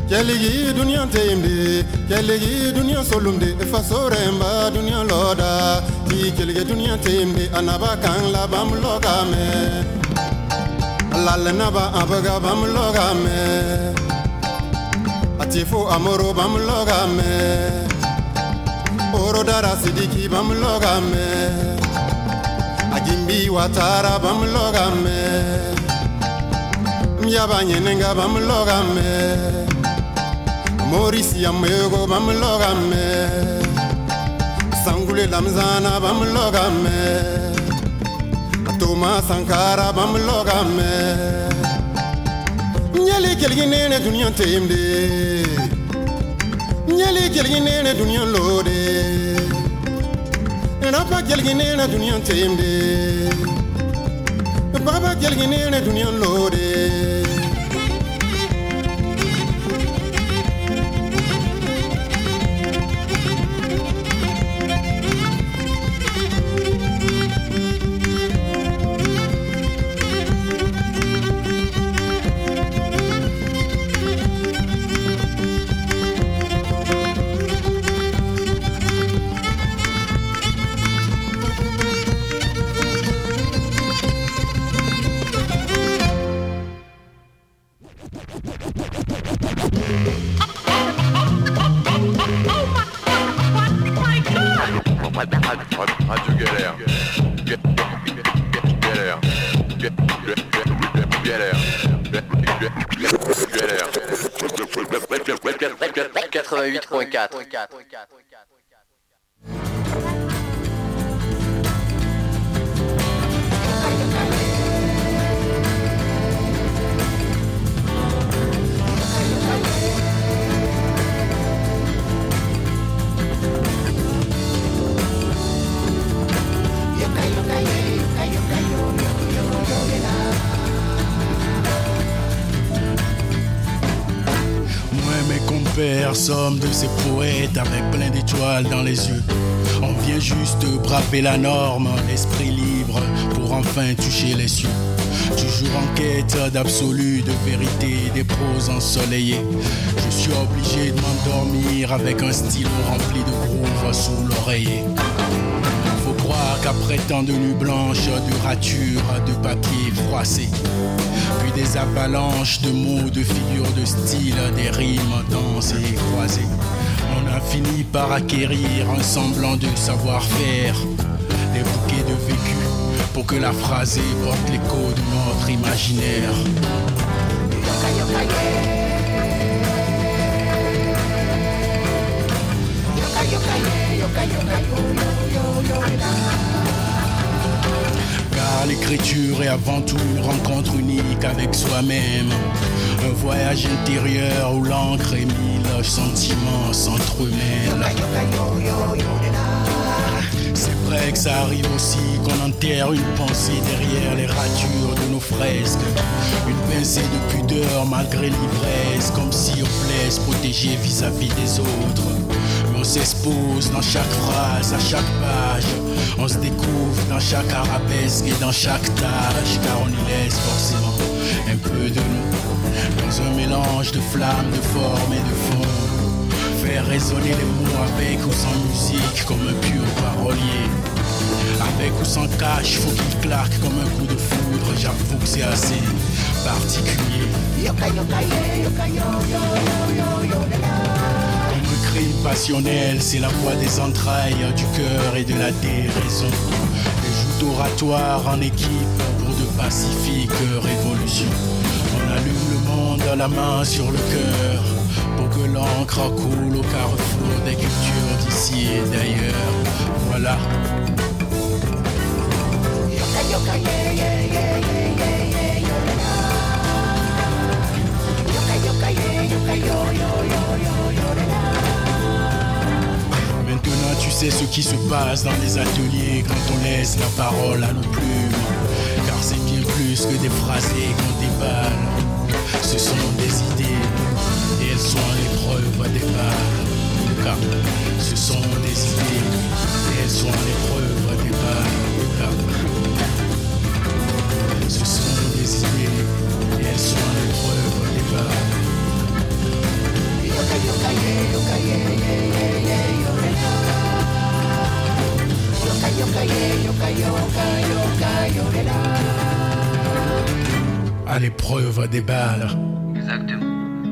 Speaker 16: keligi dunia tembe keligi dunia solumde fasoremba dunia loda ti keligi dunia tembe anaba kan la bam loga me lal naba abaga bam loga me atifo amoro bam loga me oro dara sidiki bam loga me ajimbi watara bam loga me myaba nyenenga bam loga me Maurice Yamego bam loga me Sangule Lamzana bam loga me Thomas Sankara bam loga me Nyali kelgine dunya temde Nyali kelgine dunya lode Napa kelgine dunya temde Baba kelgine dunya lode
Speaker 2: Radio Galère. Get, get, get, galère. Get, get, get, galère. Galère.
Speaker 17: quatre-vingt-huit point quatre.
Speaker 18: Sommes de ces poètes avec plein d'étoiles dans les yeux. On vient juste braver la norme, l'esprit libre pour enfin toucher les cieux. Toujours en quête d'absolu, de vérité, des proses ensoleillées. Je suis obligé de m'endormir avec un stylo rempli de grooves sous l'oreiller. Faut croire qu'après tant de nuits blanches, de ratures, de papier froissé, puis des avalanches de mots, de figures, de styles, des rimes denses et croisées, on a fini par acquérir un semblant de savoir-faire, des bouquets de vécu, pour que la phrasée porte l'écho de notre imaginaire. Car l'écriture est avant tout une rencontre unique avec soi-même. Un voyage intérieur où l'encre et mille sentiments s'entremêlent. C'est vrai que ça arrive aussi qu'on enterre une pensée derrière les ratures de nos fresques. Une pincée de pudeur malgré l'ivresse, comme si on blesse protégé vis-à-vis des autres. On s'expose dans chaque phrase, à chaque page. On se découvre dans chaque arabesque et dans chaque tâche, car on y laisse forcément un peu de nous, dans un mélange de flammes, de formes et de fond. Faire résonner les mots avec ou sans musique, comme un pur parolier. Avec ou sans cash, faut qu'il claque comme un coup de foudre. J'avoue que c'est assez particulier. Cri passionnel, c'est la voix des entrailles, du cœur et de la déraison. Les joutes oratoires en équipe pour de pacifiques révolutions. On allume le monde à la main sur le cœur pour que l'encre coule au carrefour des cultures d'ici et d'ailleurs. Voilà. Maintenant tu sais ce qui se passe dans les ateliers quand on laisse la parole à nos plumes. Car c'est bien plus que des phrasés qu'on déballe. Ce sont des idées et elles sont l'épreuve des balles. Car ce sont des idées et elles sont l'épreuve des balles. Ce sont des idées et elles sont l'épreuve des balles. à l'épreuve des balles.
Speaker 17: Exactement.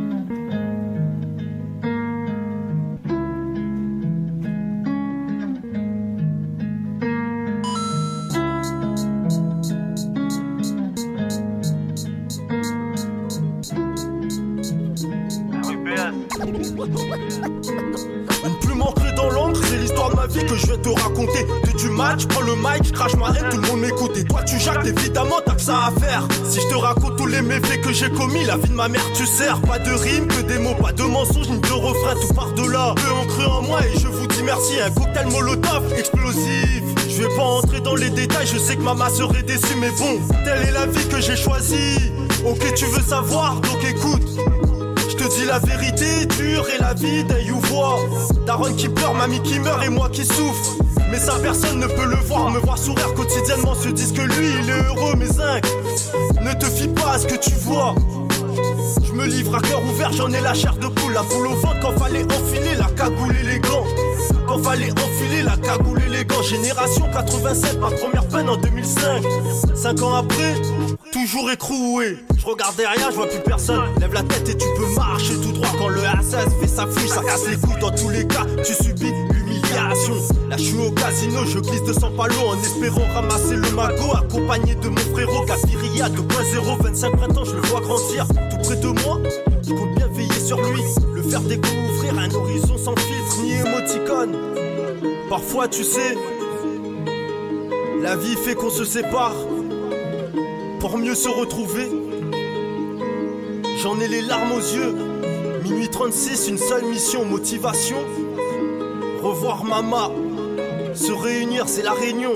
Speaker 14: Une plume ancrée dans l'encre, c'est l'histoire de ma vie que je vais te raconter. T'es du match, prends le mic, je crache ma haine, tout le monde m'écoute. Et toi tu jacques, évidemment t'as que ça à faire. Si je te raconte tous les méfaits que j'ai commis, la vie de ma mère tu sers. Pas de rimes, que des mots, pas de mensonges, ni de refrains, tout part de là. Peu ancré en moi et je vous dis merci. Un cocktail molotov explosif. Je vais pas entrer dans les détails, je sais que maman serait déçue, mais bon, telle est la vie que j'ai choisie. Ok, tu veux savoir, donc écoute. Je te dis la vérité, dure et la vie d'un youvois. Daron qui pleure, mamie qui meurt et moi qui souffre. Mais ça personne ne peut le voir, me voir sourire quotidiennement, se disent que lui il est heureux, mais zinc. Ne te fie pas à ce que tu vois. Je me livre à cœur ouvert, j'en ai la chair de poule, la boule au ventre quand fallait enfiler la cagoule et les gants. Quand fallait enfiler la cagoule et les gants. Génération quatre-vingt-sept, ma première peine en deux mille cinq. Cinq ans après, toujours écroué. Je regarde derrière, je vois plus personne. Lève la tête et tu peux marcher tout droit. Quand le A seize fait sa fouille, ça casse les couilles. Dans tous les cas, tu subis l'humiliation. Là je suis au casino, je glisse de cent palos en espérant ramasser le magot. Accompagné de mon frérot Gaviria deux point zéro. Vingt-cinq printemps, je le vois grandir tout près de moi. Je compte bien veiller sur lui, le faire découvrir un horizon sans filtre ni émoticône. Parfois tu sais, la vie fait qu'on se sépare pour mieux se retrouver. J'en ai les larmes aux yeux. Minuit trente-six, une seule mission, motivation. Revoir maman, se réunir, c'est la réunion.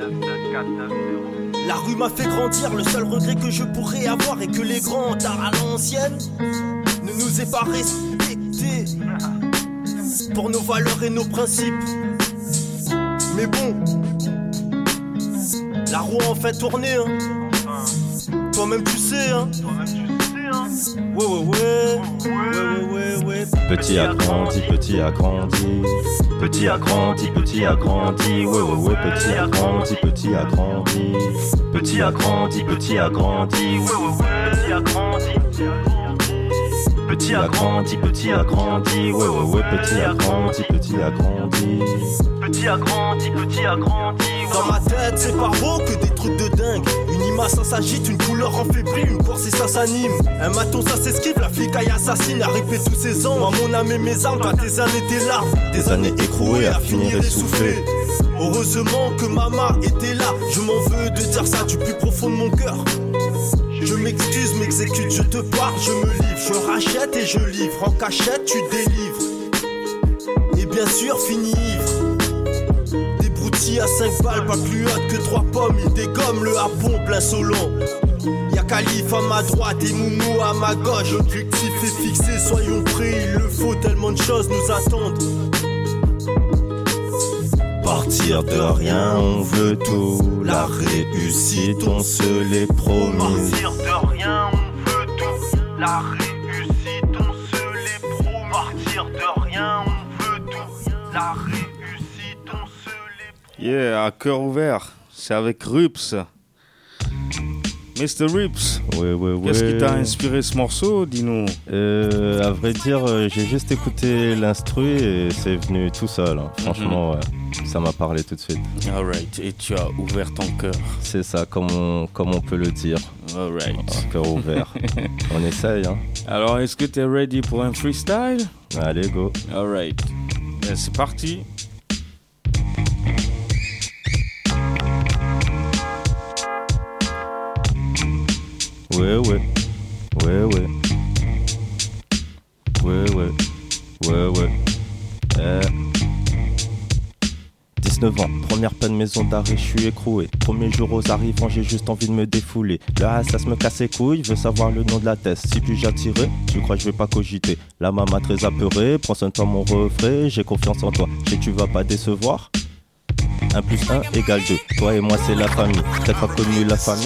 Speaker 14: La rue m'a fait grandir, le seul regret que je pourrais avoir est que les grands, tard à l'ancienne, ne nous aient pas respectés pour nos valeurs et nos principes. Mais bon, la roue a enfin tourné, hein. Toi-même tu sais, hein. Ouais, ouais, ouais, ouais, ouais, ouais.
Speaker 15: Petit a grandi, petit a grandi. Petit a grandi, petit a grandi. Ouais, ouais, ouais, petit a grandi, petit a grandi. Petit a grandi, petit a grandi. Ouais, ouais, ouais, petit a grandi. Petit a grandi, petit a grandi. Ouais, ouais, ouais, petit a grandi, petit a grandi.
Speaker 13: Petit a grandi, petit a grandi.
Speaker 14: Dans ma tête, c'est pas beau que des trucs de dingue. Une image ça s'agite, une couleur en fébrile, une course et ça s'anime. Un maton ça s'esquive, la flicaille assassine, a ripé tous ses ans. Moi mon âme et mes armes, toi tes années, tes larmes.
Speaker 15: Des années écrouées à finir essoufflées.
Speaker 14: Heureusement que maman était là. Je m'en veux de dire ça du plus profond de mon cœur. Je m'excuse, m'exécute, je te parle, je me livre. Je rachète et je livre, en cachette tu délivres. Et bien sûr fini ivre. À cinq balles, pas plus hâte que trois pommes. Il dégomme le harpon plein Solon. Y'a Calife à ma droite et Moumou à ma gauche. L'objectif est fixé, soyons prêts. Il le faut, tellement de choses nous attendent.
Speaker 15: Partir de rien, on veut tout. La réussite, on se l'est promis.
Speaker 13: Partir de rien, on veut tout. La réussite, on se l'est promis. Partir de rien, on veut tout. La réussite.
Speaker 3: Yeah, à cœur ouvert, c'est avec Rups. mister Rups.
Speaker 15: Ouais, ouais, ouais.
Speaker 3: Qu'est-ce qui t'a inspiré ce morceau, dis-nous?
Speaker 15: euh, À vrai dire, j'ai juste écouté l'instru et c'est venu tout seul. Hein. Franchement, mm-hmm. ouais, ça m'a parlé tout de suite.
Speaker 3: Alright, et tu as ouvert ton cœur.
Speaker 15: C'est ça, comme on, comme on peut le dire.
Speaker 3: Alright.
Speaker 15: Un cœur ouvert. On essaye, hein.
Speaker 3: Alors, est-ce que t'es ready pour un freestyle?
Speaker 15: Allez, go.
Speaker 3: Alright. Ben, c'est parti.
Speaker 15: Ouais, ouais, ouais, ouais, ouais, ouais, ouais, ouais, euh. dix-neuf ans, première peine maison d'arrêt, je suis écroué. Premier jour aux arrivants, j'ai juste envie de me défouler. Le A S S me casse les couilles, veut savoir le nom de la thèse. Si puis j'attirer, tu crois que je vais pas cogiter. La maman très apeurée, prends soin de toi mon refrain. J'ai confiance en toi, je sais que tu vas pas décevoir. un plus un égale deux, toi et moi c'est la famille. T'as pas connu la famille?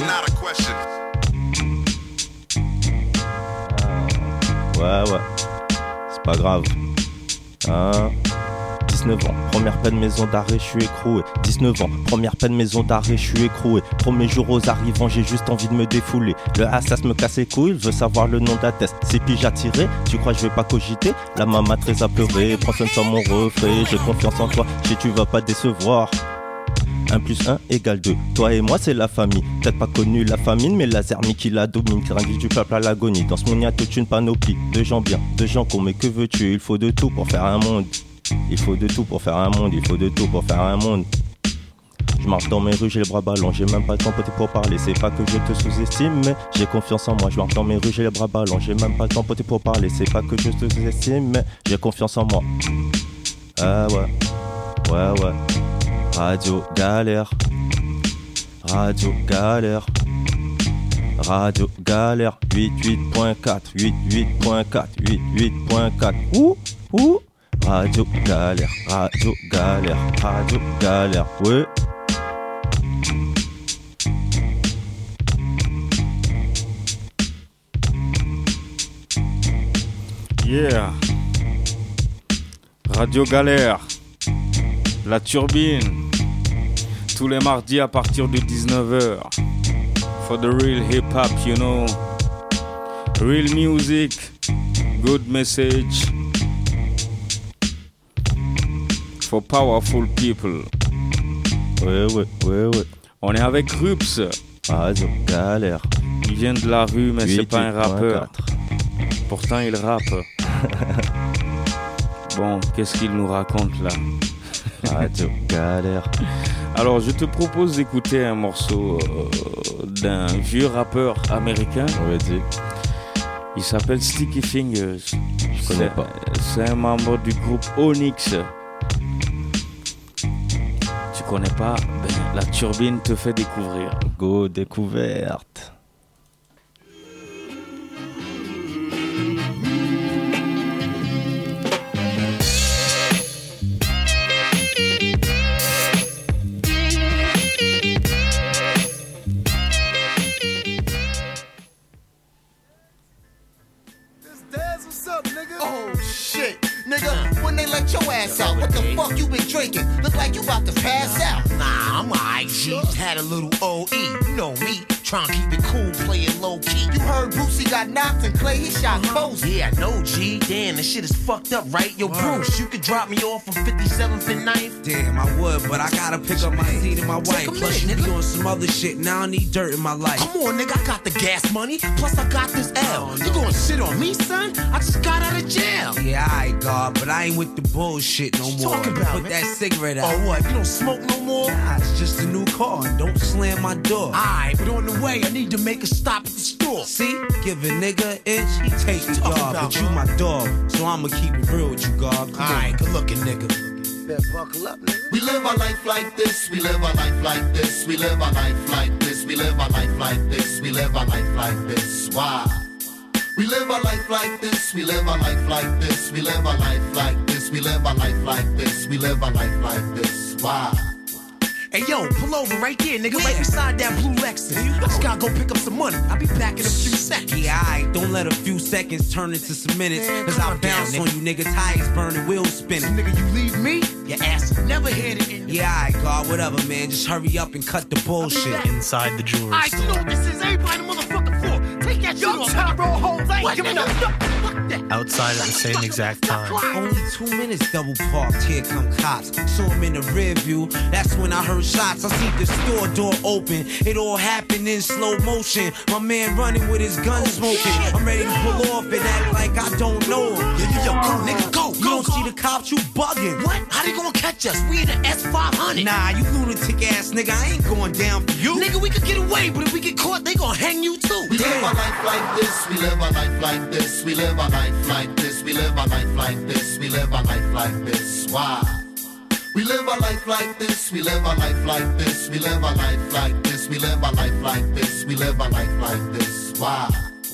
Speaker 15: Ouais, ouais, c'est pas grave. Hein? dix-neuf ans, première peine maison d'arrêt, je suis écroué. dix-neuf ans, première peine maison d'arrêt, je suis écroué. Premier jour aux arrivants, j'ai juste envie de me défouler. Le assas me casse les couilles, veut savoir le nom d'attest. C'est pige à tirer, tu crois que je vais pas cogiter? La maman très a pleuré, prends soin de toi mon reflet. J'ai confiance en toi, je sais tu vas pas décevoir. un plus un égale deux. Toi et moi c'est la famille. Peut-être pas connu la famine, mais la zermie qui la domine. Qui du peuple à l'agonie. Dans ce monde y a toute une panoplie de gens bien, de gens qu'on, mais que veux-tu? Il faut de tout pour faire un monde. Il faut de tout pour faire un monde. Il faut de tout pour faire un monde. Je marche dans mes rues, j'ai les bras ballants. J'ai même pas le temps pour parler. C'est pas que je te sous-estime, mais j'ai confiance en moi. Je marche dans mes rues, j'ai les bras ballants. J'ai même pas le temps pour parler. C'est pas que je te sous-estime, mais j'ai confiance en moi. Ah ouais, ouais ouais. Radio Galère, Radio Galère, Radio Galère, quatre-vingt-huit point quatre, quatre-vingt-huit point quatre, quatre-vingt-huit point quatre. Ouh, ouh. Radio Galère, Radio Galère, Radio Galère, ouais.
Speaker 3: Yeah. Radio Galère, La Turbine, tous les mardis à partir de dix-neuf heures. For the real hip-hop, you know. Real music, good message. For powerful people.
Speaker 15: Ouais, ouais, ouais, ouais.
Speaker 3: On est avec Rups.
Speaker 15: Radio Galère.
Speaker 3: Il vient de la rue, mais c'est pas un rappeur. Pourtant, il rappe. Bon, qu'est-ce qu'il nous raconte là?
Speaker 15: Radio Galère.
Speaker 3: Alors, je te propose d'écouter un morceau euh, d'un vieux rappeur américain.
Speaker 15: Vas-y.
Speaker 3: Il s'appelle Sticky Fingers.
Speaker 15: Je connais pas.
Speaker 3: C'est un membre du groupe Onyx. Tu connais pas? Ben, la Turbine te fait découvrir.
Speaker 15: Go découverte.
Speaker 17: When they let your ass out, what the fuck you been drinking? Look like you about to pass out. Nah, I'm alright, G. Just had a little O E, you know me. Trying to keep it cool, play it low key. You heard Boosie got knocked and Clay, he shot Posey. Yeah, I know, G. Damn, this shit is fucked up, right? Yo, Bruce, you could drop me off from fifty-seventh and ninth?
Speaker 19: Damn, I would, but I gotta pick up my seed and my wife. Plus, you be on some other shit. Now I need dirt in my life.
Speaker 17: Come on, nigga, I got the gas money. Plus, I got this L. You gonna shit on me, son? I just got out of jail.
Speaker 19: Yeah, alright, God, but I ain't with the bullshit no more.
Speaker 17: Talking about,
Speaker 19: Put
Speaker 17: man?
Speaker 19: that cigarette out.
Speaker 17: Oh, what? You don't smoke no more?
Speaker 19: Nah, it's just a new car. And don't slam my door.
Speaker 17: Alright, but on the way, I need to make a stop at the store.
Speaker 19: See? Give a nigga an inch, he take the
Speaker 17: Talking
Speaker 19: dog.
Speaker 17: about,
Speaker 19: But you my dog, so I'ma keep it real with you, God.
Speaker 17: Alright, good looking, nigga. Better buckle up, nigga. We live our life like this, we live our life like this, we live our life like this, we live our life like this, we live our life like this. Why? We live our life like this, we live our life like this, we live our life like this, we live our life like this, we live our life like this. Why? Hey yo, pull over right there, nigga, right beside that blue Lexus. I just gotta go pick up some money. I'll be back in a few seconds.
Speaker 19: Yeah, alright, don't let a few seconds turn into some minutes. Cause I'll bounce on you, nigga, tires burning, wheels spinning.
Speaker 17: Nigga, you leave me, your ass never hit it in.
Speaker 19: Yeah, alright, God, whatever, man. Just hurry up and cut the bullshit.
Speaker 20: Inside the jewelry
Speaker 17: Alright, you know what this is? Everybody the motherfucking floor. Take that shit off. Tyro hoes, I ain't giving up.
Speaker 20: outside at the same exact time.
Speaker 19: Only two minutes double parked, here come cops. Saw him in the rear view, that's when I heard shots. I see the store door open, it all happened in slow motion. My man running with his gun smoking. I'm ready to pull off and act like I don't know him.
Speaker 17: Yo, yo, yo, go, nigga, go,
Speaker 19: You
Speaker 17: go,
Speaker 19: don't
Speaker 17: go.
Speaker 19: see the cops, you bugging.
Speaker 17: What? How they gonna catch us? We in the S five hundred.
Speaker 19: Nah, you lunatic ass nigga, I ain't going down for you.
Speaker 17: Nigga, we could get away, but if we get caught, they gonna hang you too. We live our life like this, we live our life like this, we live our life like this, we live our life like this, we live our life like this. Why? We live our life like this, we live our life like this, we live our life like this, we live our life like this, we live our life like this. Why?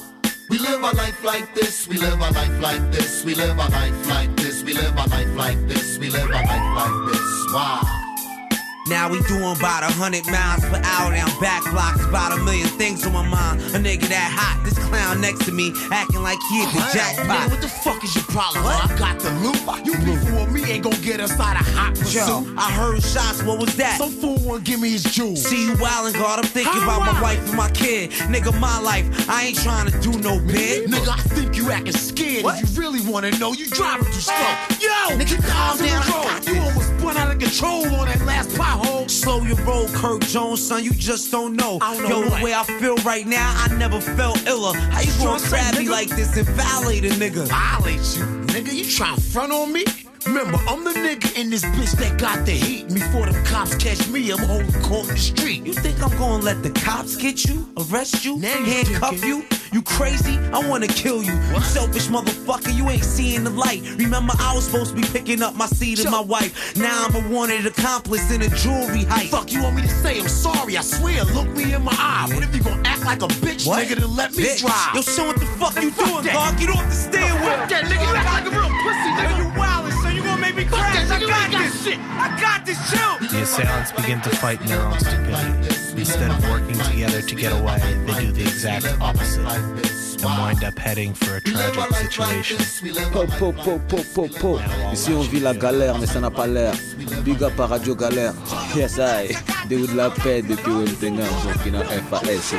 Speaker 17: We live our life like this, we live our life like this, we live our life like this, we live our life like this, we live our life like this. Why?
Speaker 19: Now we doing about a hundred miles per hour down back blocks, about a million things on my mind. A nigga that hot, this clown next to me acting like he hit the jackpot.
Speaker 17: Nigga, what the fuck is your problem? What? I got the loot. You beefing with me ain't gon' get us out of hot pursuit.
Speaker 19: Yo, I heard shots, what was that?
Speaker 17: Some fool wanna give me his jewels.
Speaker 19: See you wildin', God, I'm thinking
Speaker 17: How
Speaker 19: about
Speaker 17: wild?
Speaker 19: my wife and my kid. Nigga, my life, I ain't trying to do no bid.
Speaker 17: Nigga, I think you acting scared.
Speaker 19: What?
Speaker 17: If you really wanna know, you driving too slow. Yo,
Speaker 19: Nigga, calm down.
Speaker 17: Control. You almost spun out of control on that last pothole.
Speaker 19: Slow your roll, Kirk Jones, son, you just don't know.
Speaker 17: I don't know
Speaker 19: Yo,
Speaker 17: what.
Speaker 19: the way I feel right now, I never felt iller. How you gonna
Speaker 17: Strong
Speaker 19: grab
Speaker 17: say,
Speaker 19: me
Speaker 17: nigga?
Speaker 19: like this and violate a nigga?
Speaker 17: Violate you, nigga. You trying to front on me? Remember, I'm the nigga in this bitch that got the heat. Before them cops catch me, I'm holding court in the street.
Speaker 19: You think I'm gonna let the cops get you, arrest you,
Speaker 17: Now you
Speaker 19: handcuff
Speaker 17: thinking.
Speaker 19: you? You crazy? I wanna kill you. You selfish motherfucker, you ain't seeing the light. Remember, I was supposed to be picking up my seed and my wife. Now I'm a wanted accomplice in a jewelry heist.
Speaker 17: Fuck, you want me to say I'm sorry? I swear, look me in my eye. What if you gonna act like a bitch,
Speaker 19: What?
Speaker 17: nigga, then let me
Speaker 19: Bitch.
Speaker 17: drive?
Speaker 19: Yo, son, what the fuck you
Speaker 17: Fuck
Speaker 19: doing,
Speaker 17: that.
Speaker 19: dog? Get off the steering wheel.
Speaker 17: Fuck that, nigga. You act like a real pussy, nigga.
Speaker 19: You wildin', son. You gonna make me
Speaker 17: Fuck
Speaker 19: crash.
Speaker 17: that,
Speaker 19: I
Speaker 17: nigga. You
Speaker 19: got
Speaker 17: ain't got
Speaker 19: this.
Speaker 17: shit.
Speaker 19: I got this, chill.
Speaker 20: The assailants begin to fight in their own stupidity. Instead of working together to get away, they do the exact opposite and wind up heading for a tragic situation.
Speaker 1: Po, po, po, po, po, po. Ici on vit la galère mais ça n'a pas l'air. Big up à Radio Galère. Yes I. Déo de la paix depuis Wemtenga, Burkina F A S.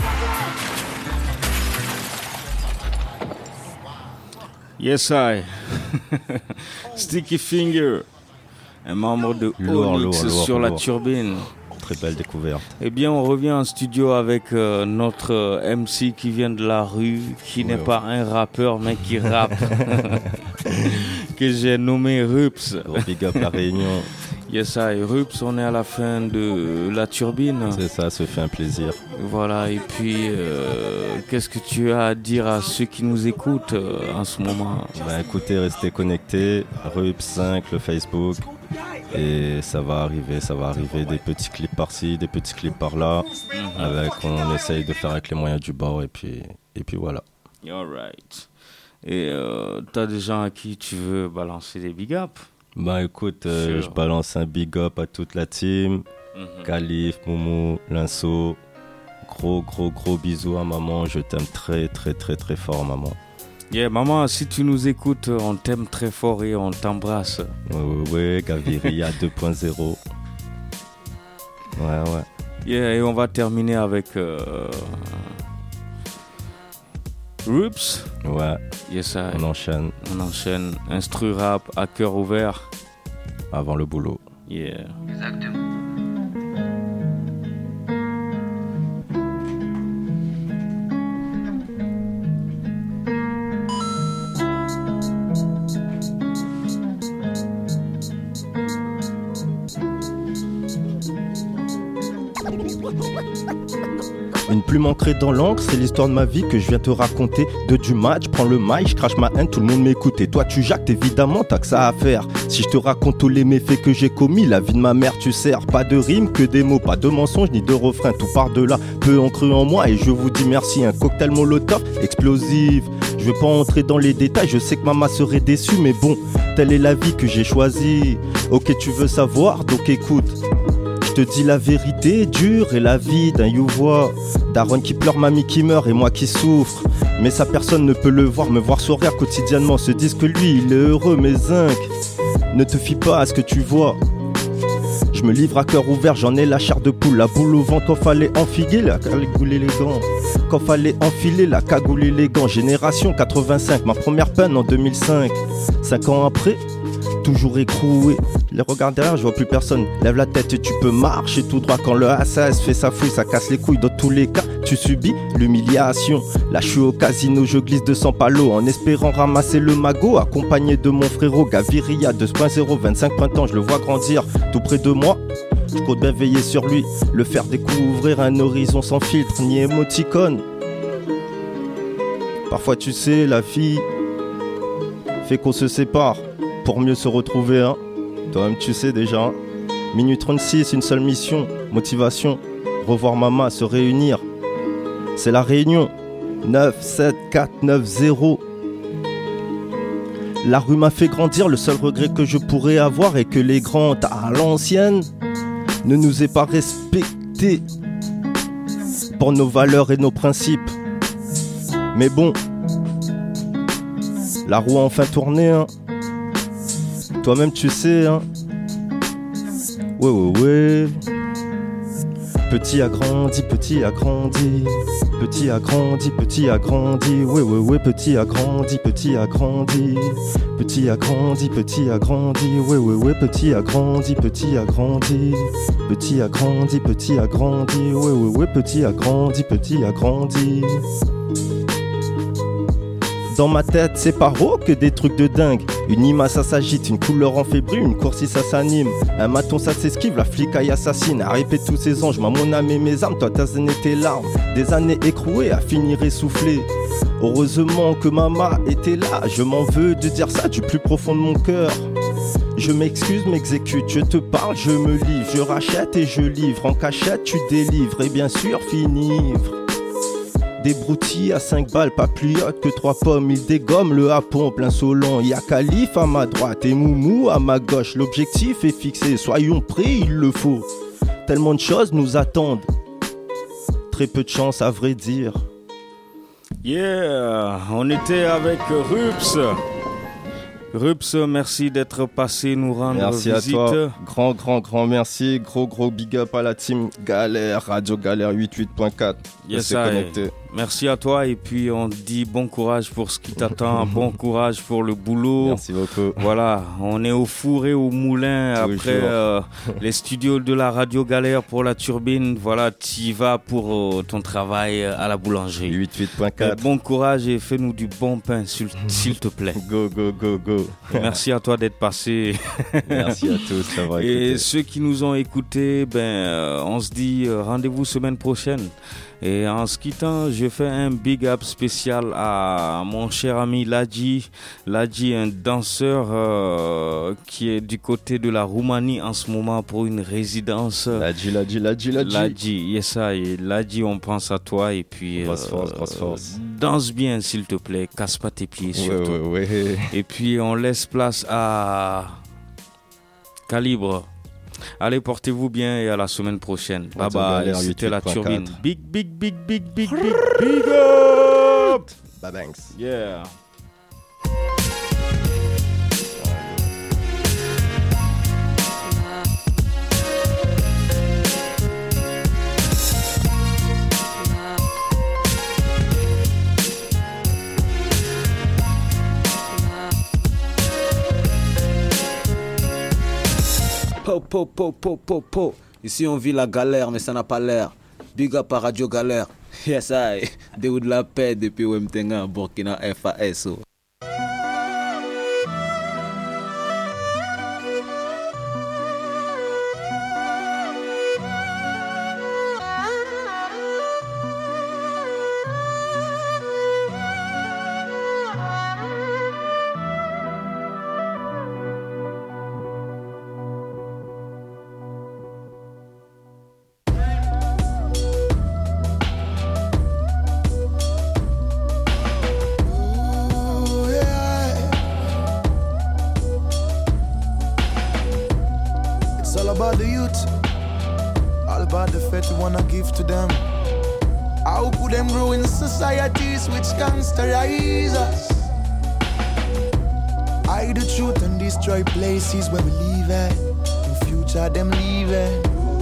Speaker 3: Yes I. Sticky Finger, un membre de
Speaker 15: Lourd,
Speaker 3: Onyx
Speaker 15: lourd, lourd,
Speaker 3: sur la
Speaker 15: lourd.
Speaker 3: turbine.
Speaker 15: Très belle découverte.
Speaker 3: Eh bien, on revient en studio avec euh, notre euh, M C qui vient de la rue, qui n'est
Speaker 15: Ouais.
Speaker 3: pas un rappeur, mais qui rappe, que j'ai nommé Rups.
Speaker 15: Gros big up la Réunion.
Speaker 3: Yes, I. Rups, on est à la fin de la turbine.
Speaker 15: C'est ça, ça fait un plaisir.
Speaker 3: Voilà, et puis, euh, qu'est-ce que tu as à dire à ceux qui nous écoutent euh, en ce moment?
Speaker 15: Bah écoutez, restez connectés. Rups cinq, le Facebook. Et ça va arriver, ça va arriver. Des petits clips par-ci, des petits clips par-là.
Speaker 3: Mhm.
Speaker 15: Avec, on essaye de faire avec les moyens du bord. Et puis, et puis voilà.
Speaker 3: Alright. Et euh, t'as des gens à qui tu veux balancer des big ups?
Speaker 15: Bah écoute, euh,
Speaker 3: Sure.
Speaker 15: je balance un big up à toute la team.
Speaker 3: Mhm.
Speaker 15: Khalif, Moumou, Linso. Gros, gros, gros bisous à maman. Je t'aime très, très, très, très fort, maman.
Speaker 3: Yeah, maman, si tu nous écoutes, on t'aime très fort et on t'embrasse.
Speaker 15: Ouais, ouais, ouais, Gaviria deux point zéro. Ouais, ouais.
Speaker 3: Yeah, et on va terminer avec euh, Rups.
Speaker 15: Ouais.
Speaker 3: Yes, I.
Speaker 15: On enchaîne.
Speaker 3: On enchaîne. Instru rap à cœur ouvert.
Speaker 15: Avant le boulot.
Speaker 3: Yeah.
Speaker 19: Exactement.
Speaker 15: Une plume ancrée dans l'encre, c'est l'histoire de ma vie que je viens te raconter. De du match, prends le mic, je crache ma haine, tout le monde m'écoute. Et toi tu jactes, évidemment, t'as que ça à faire. Si je te raconte tous les méfaits que j'ai commis, la vie de ma mère tu sers. Pas de rime, que des mots, pas de mensonges ni de refrains. Tout part de là, peu en cru en moi et je vous dis merci. Un cocktail molotov explosif. Je veux pas entrer dans les détails, je sais que maman serait déçue. Mais bon, telle est la vie que j'ai choisie. Ok, tu veux savoir, donc écoute. Je te dis la vérité, dure est la vie d'un youvois. Daron qui pleure, mamie qui meurt et moi qui souffre. Mais ça personne ne peut le voir, me voir sourire quotidiennement. Se disent que lui il est heureux, mais zinc. Ne te fie pas à ce que tu vois. Je me livre à cœur ouvert, j'en ai la chair de poule. La boule au ventre, quand fallait enfiler la cagoule et les gants. Quand fallait enfiler la cagoule et les gants. Génération quatre-vingt-cinq, ma première peine en deux mille cinq. Cinq ans après, toujours écroué. Les regards derrière, je vois plus personne. Lève la tête et tu peux marcher tout droit. Quand le Assas fait sa fouille, ça casse les couilles. Dans tous les cas, tu subis l'humiliation. Là, je suis au casino, je glisse deux cents palos en espérant ramasser le magot. Accompagné de mon frérot Gaviria deux point zéro, vingt-cinq printemps, je le vois grandir tout près de moi. Je compte bien veiller sur lui, le faire découvrir un horizon sans filtre ni émoticône. Parfois, tu sais, la vie fait qu'on se sépare pour mieux se retrouver, hein. Toi-même tu sais déjà. Minute trente-six, une seule mission, motivation, revoir maman, se réunir. C'est la réunion. neuf, sept, quatre, neuf, zéro. La rue m'a fait grandir, le seul regret que je pourrais avoir est que les grands à l'ancienne ne nous est pas respecté pour nos valeurs et nos principes. Mais bon, la roue a enfin tourné, hein. Toi-même tu sais, hein. Ouais, ouais, ouais. Petit a grandi, petit a grandi. Petit a grandi, petit a grandi. Ouais, ouais, ouais, petit a grandi, petit a grandi. Petit a grandi, petit a grandi. Ouais, ouais, ouais, petit a grandi, petit a grandi. Petit a grandi, petit a grandi. Ouais, ouais, ouais, petit a grandi, petit a grandi. Dans ma tête, c'est pas rare que des trucs de dingue. Une image ça s'agite, une couleur en fébrile, une course si ça s'anime. Un maton ça s'esquive, la flicaille assassine. À répéter tous ces anges, moi mon âme et mes âmes, toi t'as donné tes larmes. Des années écrouées à finir essoufflé. Heureusement que maman était là, je m'en veux de dire ça du plus profond de mon cœur. Je m'excuse, m'exécute, je te parle, je me livre. Je rachète et je livre, en cachette tu délivres. Et bien sûr finivre. Des broutilles à cinq balles, pas plus hautes que trois pommes. Il dégomme le hapon plein Solon. Y'a Calife à ma droite et Moumou à ma gauche. L'objectif est fixé, soyons prêts, il le faut. Tellement de choses nous attendent. Très peu de chance à vrai dire.
Speaker 3: Yeah, on était avec Rups. Rups, merci d'être passé nous rendre
Speaker 15: merci
Speaker 3: visite.
Speaker 15: Merci à toi, grand grand grand merci, gros gros big up à la team Galère, Radio Galère quatre-vingt-huit point quatre.
Speaker 3: Yes, connecté. Merci à toi et puis on te dit bon courage pour ce qui t'attend, bon courage pour le boulot.
Speaker 15: Merci beaucoup.
Speaker 3: Voilà, on est au four et au moulin
Speaker 15: Tous
Speaker 3: après euh, les studios de la Radio Galère pour la turbine. Voilà, tu y vas pour euh, ton travail à la boulangerie.
Speaker 15: quatre-vingt-huit point quatre.
Speaker 3: Et bon courage et fais-nous du bon pain s'il, s'il te plaît.
Speaker 15: Go go go go.
Speaker 3: Merci à toi d'être passé.
Speaker 15: Merci à tous d'avoir écouté.
Speaker 3: Et ceux qui nous ont écoutés, ben, euh, on se dit euh, rendez-vous semaine prochaine. Et en se quittant, je fais un big up spécial à mon cher ami Ladji. Ladji, un danseur euh, qui est du côté de la Roumanie en ce moment pour une résidence.
Speaker 15: Ladji, Ladji, Ladji, Ladji.
Speaker 3: Ladji, yes, ça. Et Ladji, on pense à toi. Et puis,
Speaker 15: grosse
Speaker 3: euh,
Speaker 15: force, grosse force.
Speaker 3: Danse bien, s'il te plaît. Casse pas tes pieds, surtout.
Speaker 15: Ouais, ouais, ouais.
Speaker 3: Et puis, on laisse place à Calibre. Allez, portez-vous bien et à la semaine prochaine. Bye bye. C'était la turbine. Big, big, big, big, big, big, big up.
Speaker 15: Bye banks.
Speaker 3: Yeah.
Speaker 1: Po, po, po, po, po, po. Ici on vit la galère mais ça n'a pas l'air. Big up à Radio Galère. Yes I. Déo de la paix depuis Wemtenga, Burkina Faso.
Speaker 21: To them, how could them grow in societies which gangsterize us? Hide the truth and destroy places where we live at. In future them leaving.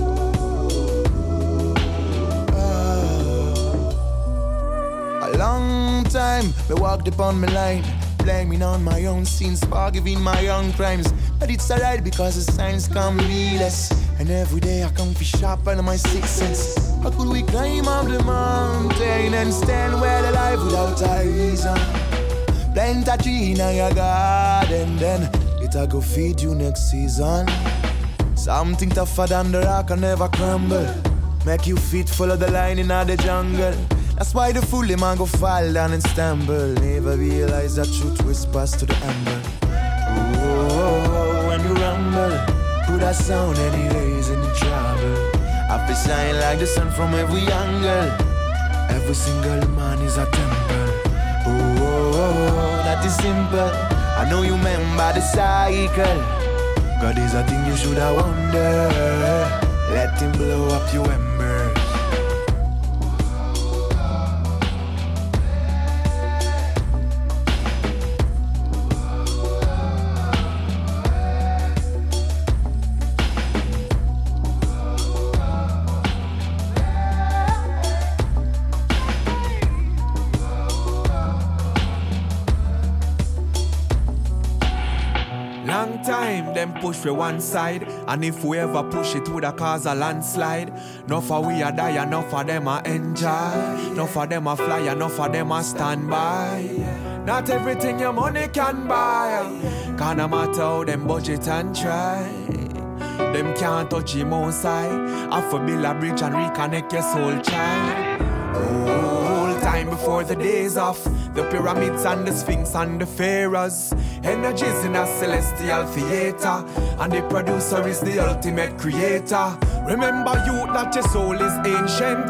Speaker 21: Uh, a long time me walked upon my line, blaming on my own sins, forgiving my own crimes. But it's alright because the signs come real us. And every day I come for sharper than my sixth sense. How could we climb up the mountain and stand well alive without a reason? Plant a tree in your garden, then it'll go feed you next season. Something tougher than the rock and never crumble. Make you fit, follow the line in the jungle. That's why the fool man go fall down and stumble. Never realize that truth whispers to the amber. Oh, when you rumble, put a sound anyways in the trouble. I feel shine like the sun from every angle. Every single man is a temple. Oh, oh, oh, that is simple. I know you remember the cycle. God is a thing you should have wonder. let him blow up your embers. Them push we one side, and if we ever push it, woulda cause a landslide. Enough of we a die, enough of them a enjoy. Enough of them a fly, enough of them a stand by. Not everything your money can buy, can no matter how them budget and try. Them can't touch him outside. Have to build a bridge and reconnect your soul, child. Whole time before the days off, the pyramids and the sphinx and the pharaohs. Energies in a celestial theater, and the producer is the ultimate creator. Remember you that your soul is ancient.